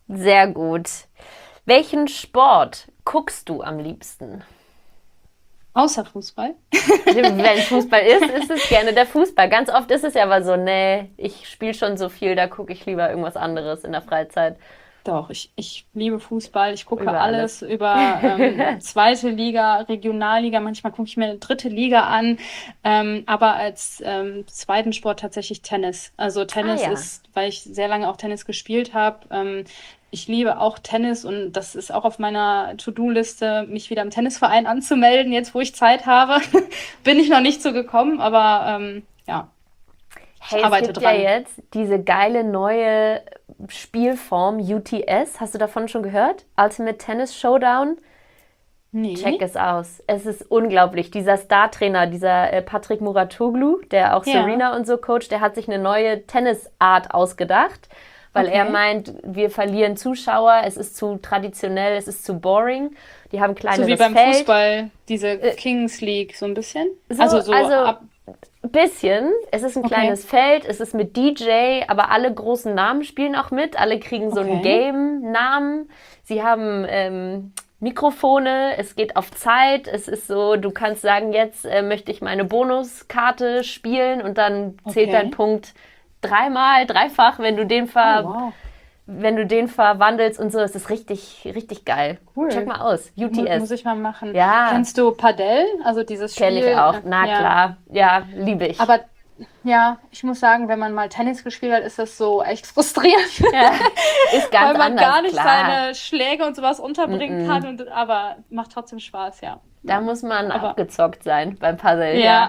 Sehr gut. Welchen Sport guckst du am liebsten? Außer Fußball. Wenn Fußball ist es gerne der Fußball. Ganz oft ist es ja aber so, nee, ich spiele schon so viel, da gucke ich lieber irgendwas anderes in der Freizeit. Doch, ich liebe Fußball. Ich gucke Über alles. alles über zweite Liga, Regionalliga. Manchmal gucke ich mir eine dritte Liga an. Aber als zweiten Sport tatsächlich Tennis. Also Ah Tennis ja. ist, weil ich sehr lange auch Tennis gespielt habe. Ich liebe auch Tennis und das ist auch auf meiner To-Do-Liste, mich wieder im Tennisverein anzumelden, jetzt wo ich Zeit habe. Bin ich noch nicht so gekommen, aber ja, ich Hey, es arbeite gibt ja dran. jetzt diese geile neue Spielform UTS. Hast du davon schon gehört? Ultimate Tennis Showdown? Check Nee. es aus. Es ist unglaublich. Dieser Star-Trainer, dieser Patrick Muratoglu, der auch Ja, Serena und so coacht, der hat sich eine neue Tennisart ausgedacht, weil er okay. meint, wir verlieren Zuschauer, es ist zu traditionell, es ist zu boring. Die haben ein So wie kleineres beim Feld. Fußball, diese Kings League, so ein bisschen. So, Also so also ab. bisschen. Es ist ein Okay, kleines Feld, es ist mit DJ, aber alle großen Namen spielen auch mit. Alle kriegen so einen okay, Game-Namen. Sie haben Mikrofone, es geht auf Zeit. Es ist so, du kannst sagen, jetzt möchte ich meine Bonuskarte spielen und dann zählt dein okay. Punkt dreimal, dreifach, Oh, wow. wenn du den verwandelst und so. Es ist richtig, richtig geil. Check Cool. mal aus. Muss UTS. ich mal machen. Ja, Kennst du Padel? Also dieses kenne ich Spiel? auch. Na Ja. klar. Ja, liebe ich. Aber ja, ich muss sagen, wenn man mal Tennis gespielt hat, ist das so echt frustrierend, Ja, ist weil ganz man anders, gar nicht klar. seine Schläge und sowas unterbringen Mm-mm. kann. Aber macht trotzdem Spaß, ja. Da Ja. muss man Aber abgezockt sein beim Puzzle, ja. ja.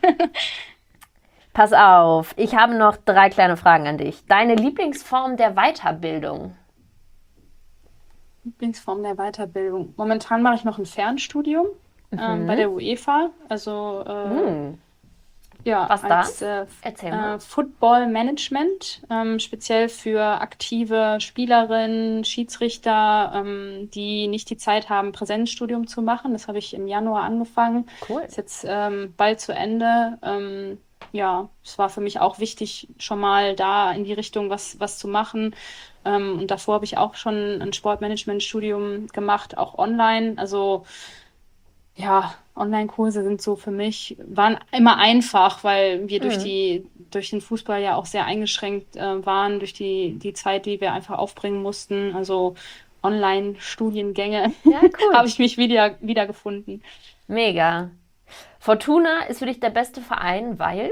Pass auf, ich habe noch 3 kleine Fragen an dich. Deine Lieblingsform der Weiterbildung? Lieblingsform der Weiterbildung. Momentan mache ich noch ein Fernstudium bei der UEFA. Also Hm, ja, was als das? Erzähl mal. Football Management, speziell für aktive Spielerinnen, Schiedsrichter, die nicht die Zeit haben, Präsenzstudium zu machen. Das habe ich im Januar angefangen. Cool. Ist jetzt bald zu Ende. Ja, es war für mich auch wichtig, schon mal da in die Richtung was zu machen. Und davor habe ich auch schon ein Sportmanagement-Studium gemacht, auch online. Also ja, Online-Kurse sind so für mich, waren immer einfach, weil wir Hm. durch den Fußball ja auch sehr eingeschränkt waren, durch die Zeit, die wir einfach aufbringen mussten. Also Online-Studiengänge Ja, habe cool. ich mich wiedergefunden. Mega. Fortuna ist für dich der beste Verein, weil?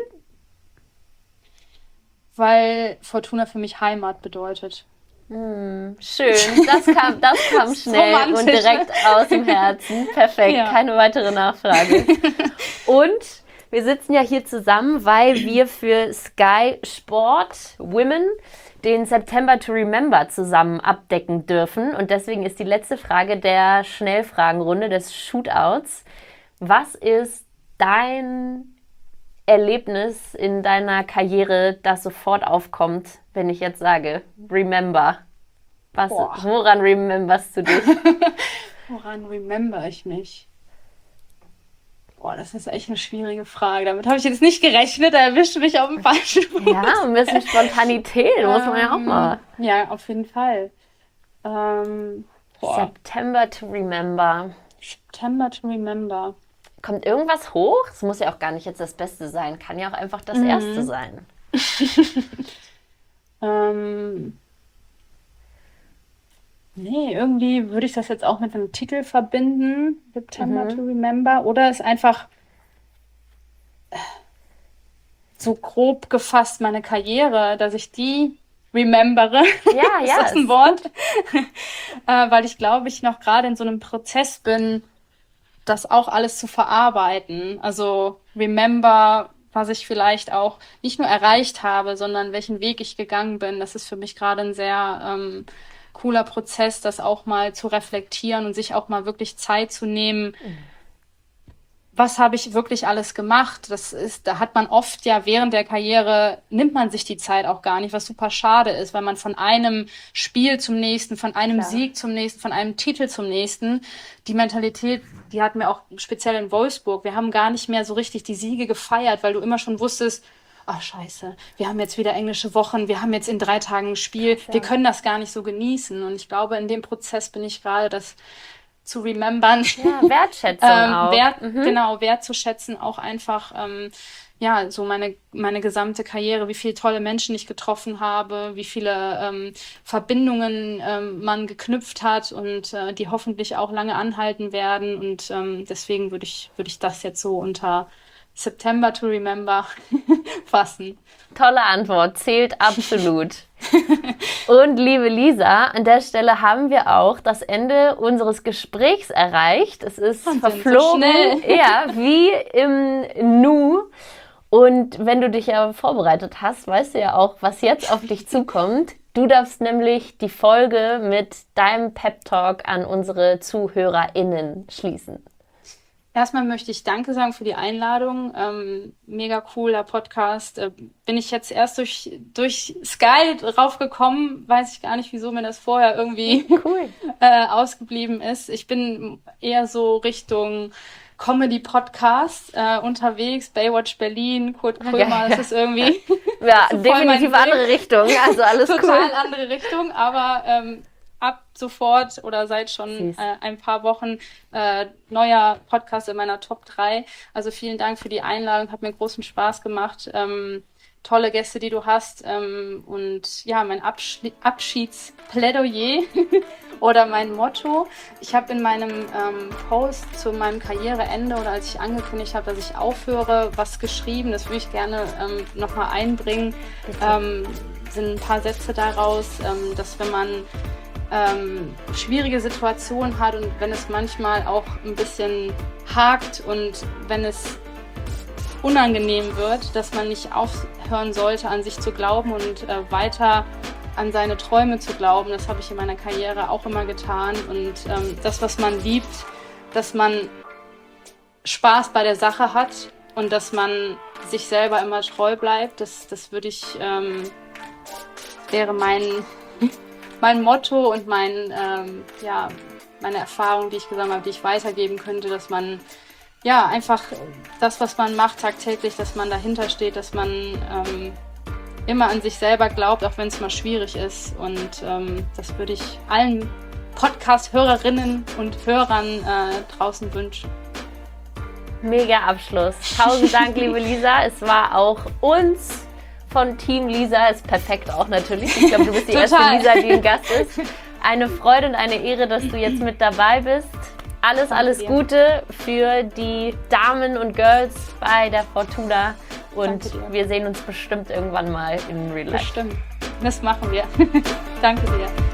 Weil Fortuna für mich Heimat bedeutet. Schön, das kam Ist schnell und romantisch, ne? direkt aus dem Herzen. Perfekt, Ja. keine weitere Nachfrage. Und wir sitzen ja hier zusammen, weil wir für Sky Sport Women den September to Remember zusammen abdecken dürfen. Und deswegen ist die letzte Frage der Schnellfragenrunde des Shootouts. Was ist dein Erlebnis in deiner Karriere, das sofort aufkommt, wenn ich jetzt sage, remember? Boah, Woran rememberst du dich? woran remember ich mich? Boah, das ist echt eine schwierige Frage. Damit habe ich jetzt nicht gerechnet. Da erwischt mich auf den falschen Ja, Fuß. ein bisschen Spontanität muss man ja auch mal. Ja, auf jeden Fall. Ähm, boah, September to remember. September to remember. Kommt irgendwas hoch? Es muss ja auch gar nicht jetzt das Beste sein. Kann ja auch einfach das Erste Mhm. sein. Ähm, nee, irgendwie würde ich das jetzt auch mit einem Titel verbinden. September to remember. Oder ist einfach so grob gefasst meine Karriere, dass ich die remembere. Ja, Ist ja, das ein ist Wort? gut. Weil ich glaube, ich noch gerade in so einem Prozess bin, das auch alles zu verarbeiten. Also remember, was ich vielleicht auch nicht nur erreicht habe, sondern welchen Weg ich gegangen bin. Das ist für mich gerade ein sehr cooler Prozess, das auch mal zu reflektieren und sich auch mal wirklich Zeit zu nehmen, was habe ich wirklich alles gemacht? Da hat man oft ja während der Karriere, nimmt man sich die Zeit auch gar nicht, was super schade ist, weil man von einem Spiel zum nächsten, von einem Klar. Sieg zum nächsten, von einem Titel zum nächsten, die Mentalität, die hatten wir auch speziell in Wolfsburg. Wir haben gar nicht mehr so richtig die Siege gefeiert, weil du immer schon wusstest, ach scheiße, wir haben jetzt wieder englische Wochen, wir haben jetzt in 3 Tagen ein Spiel, wir können das gar nicht so genießen. Und ich glaube, in dem Prozess bin ich gerade, das zu remembern. Ja, Wertschätzung auch. Genau, wertzuschätzen, auch einfach, so meine gesamte Karriere, wie viele tolle Menschen ich getroffen habe, wie viele Verbindungen man geknüpft hat und die hoffentlich auch lange anhalten werden. Und deswegen würde ich das jetzt so unter September to Remember fassen. Tolle Antwort, zählt absolut. Und liebe Lisa, an der Stelle haben wir auch das Ende unseres Gesprächs erreicht. Es ist verflogen, so ja, wie im Nu. Und wenn du dich ja vorbereitet hast, weißt du ja auch, was jetzt auf dich zukommt. Du darfst nämlich die Folge mit deinem Pep-Talk an unsere ZuhörerInnen schließen. Erstmal möchte ich Danke sagen für die Einladung. Mega cooler Podcast. Bin ich jetzt erst durch Sky draufgekommen. Weiß ich gar nicht, wieso mir das vorher irgendwie ausgeblieben ist. Ich bin eher so Richtung Comedy-Podcast unterwegs. Baywatch Berlin, Kurt Krömer, das ist irgendwie ja, so definitiv andere Richtung. Also alles total andere Richtung, aber ab sofort oder seit schon ein paar Wochen neuer Podcast in meiner Top 3. Also vielen Dank für die Einladung, hat mir großen Spaß gemacht. Tolle Gäste, die du hast. Und ja, mein Abschiedsplädoyer oder mein Motto. Ich habe in meinem Post zu meinem Karriereende oder als ich angekündigt habe, dass ich aufhöre, was geschrieben. Das würde ich gerne nochmal einbringen. Sind ein paar Sätze daraus, dass wenn man schwierige Situationen hat und wenn es manchmal auch ein bisschen hakt und wenn es unangenehm wird, dass man nicht aufhören sollte, an sich zu glauben und weiter an seine Träume zu glauben. Das habe ich in meiner Karriere auch immer getan und das, was man liebt, dass man Spaß bei der Sache hat und dass man sich selber immer treu bleibt, das wäre mein Motto und meine Erfahrung, die ich gesammelt habe, die ich weitergeben könnte, dass man einfach das, was man macht tagtäglich, dass man dahinter steht, dass man immer an sich selber glaubt, auch wenn es mal schwierig ist. Und das würde ich allen Podcast-Hörerinnen und Hörern draußen wünschen. Mega Abschluss. 1000 Dank, liebe Lisa. Es war auch uns von Team Lisa, ist perfekt auch natürlich. Ich glaube, du bist die erste Lisa, die ein Gast ist. Eine Freude und eine Ehre, dass du jetzt mit dabei bist. Alles Gute für die Damen und Girls bei der Fortuna. Und wir sehen uns bestimmt irgendwann mal in Real Life. Bestimmt. Das machen wir. Danke dir.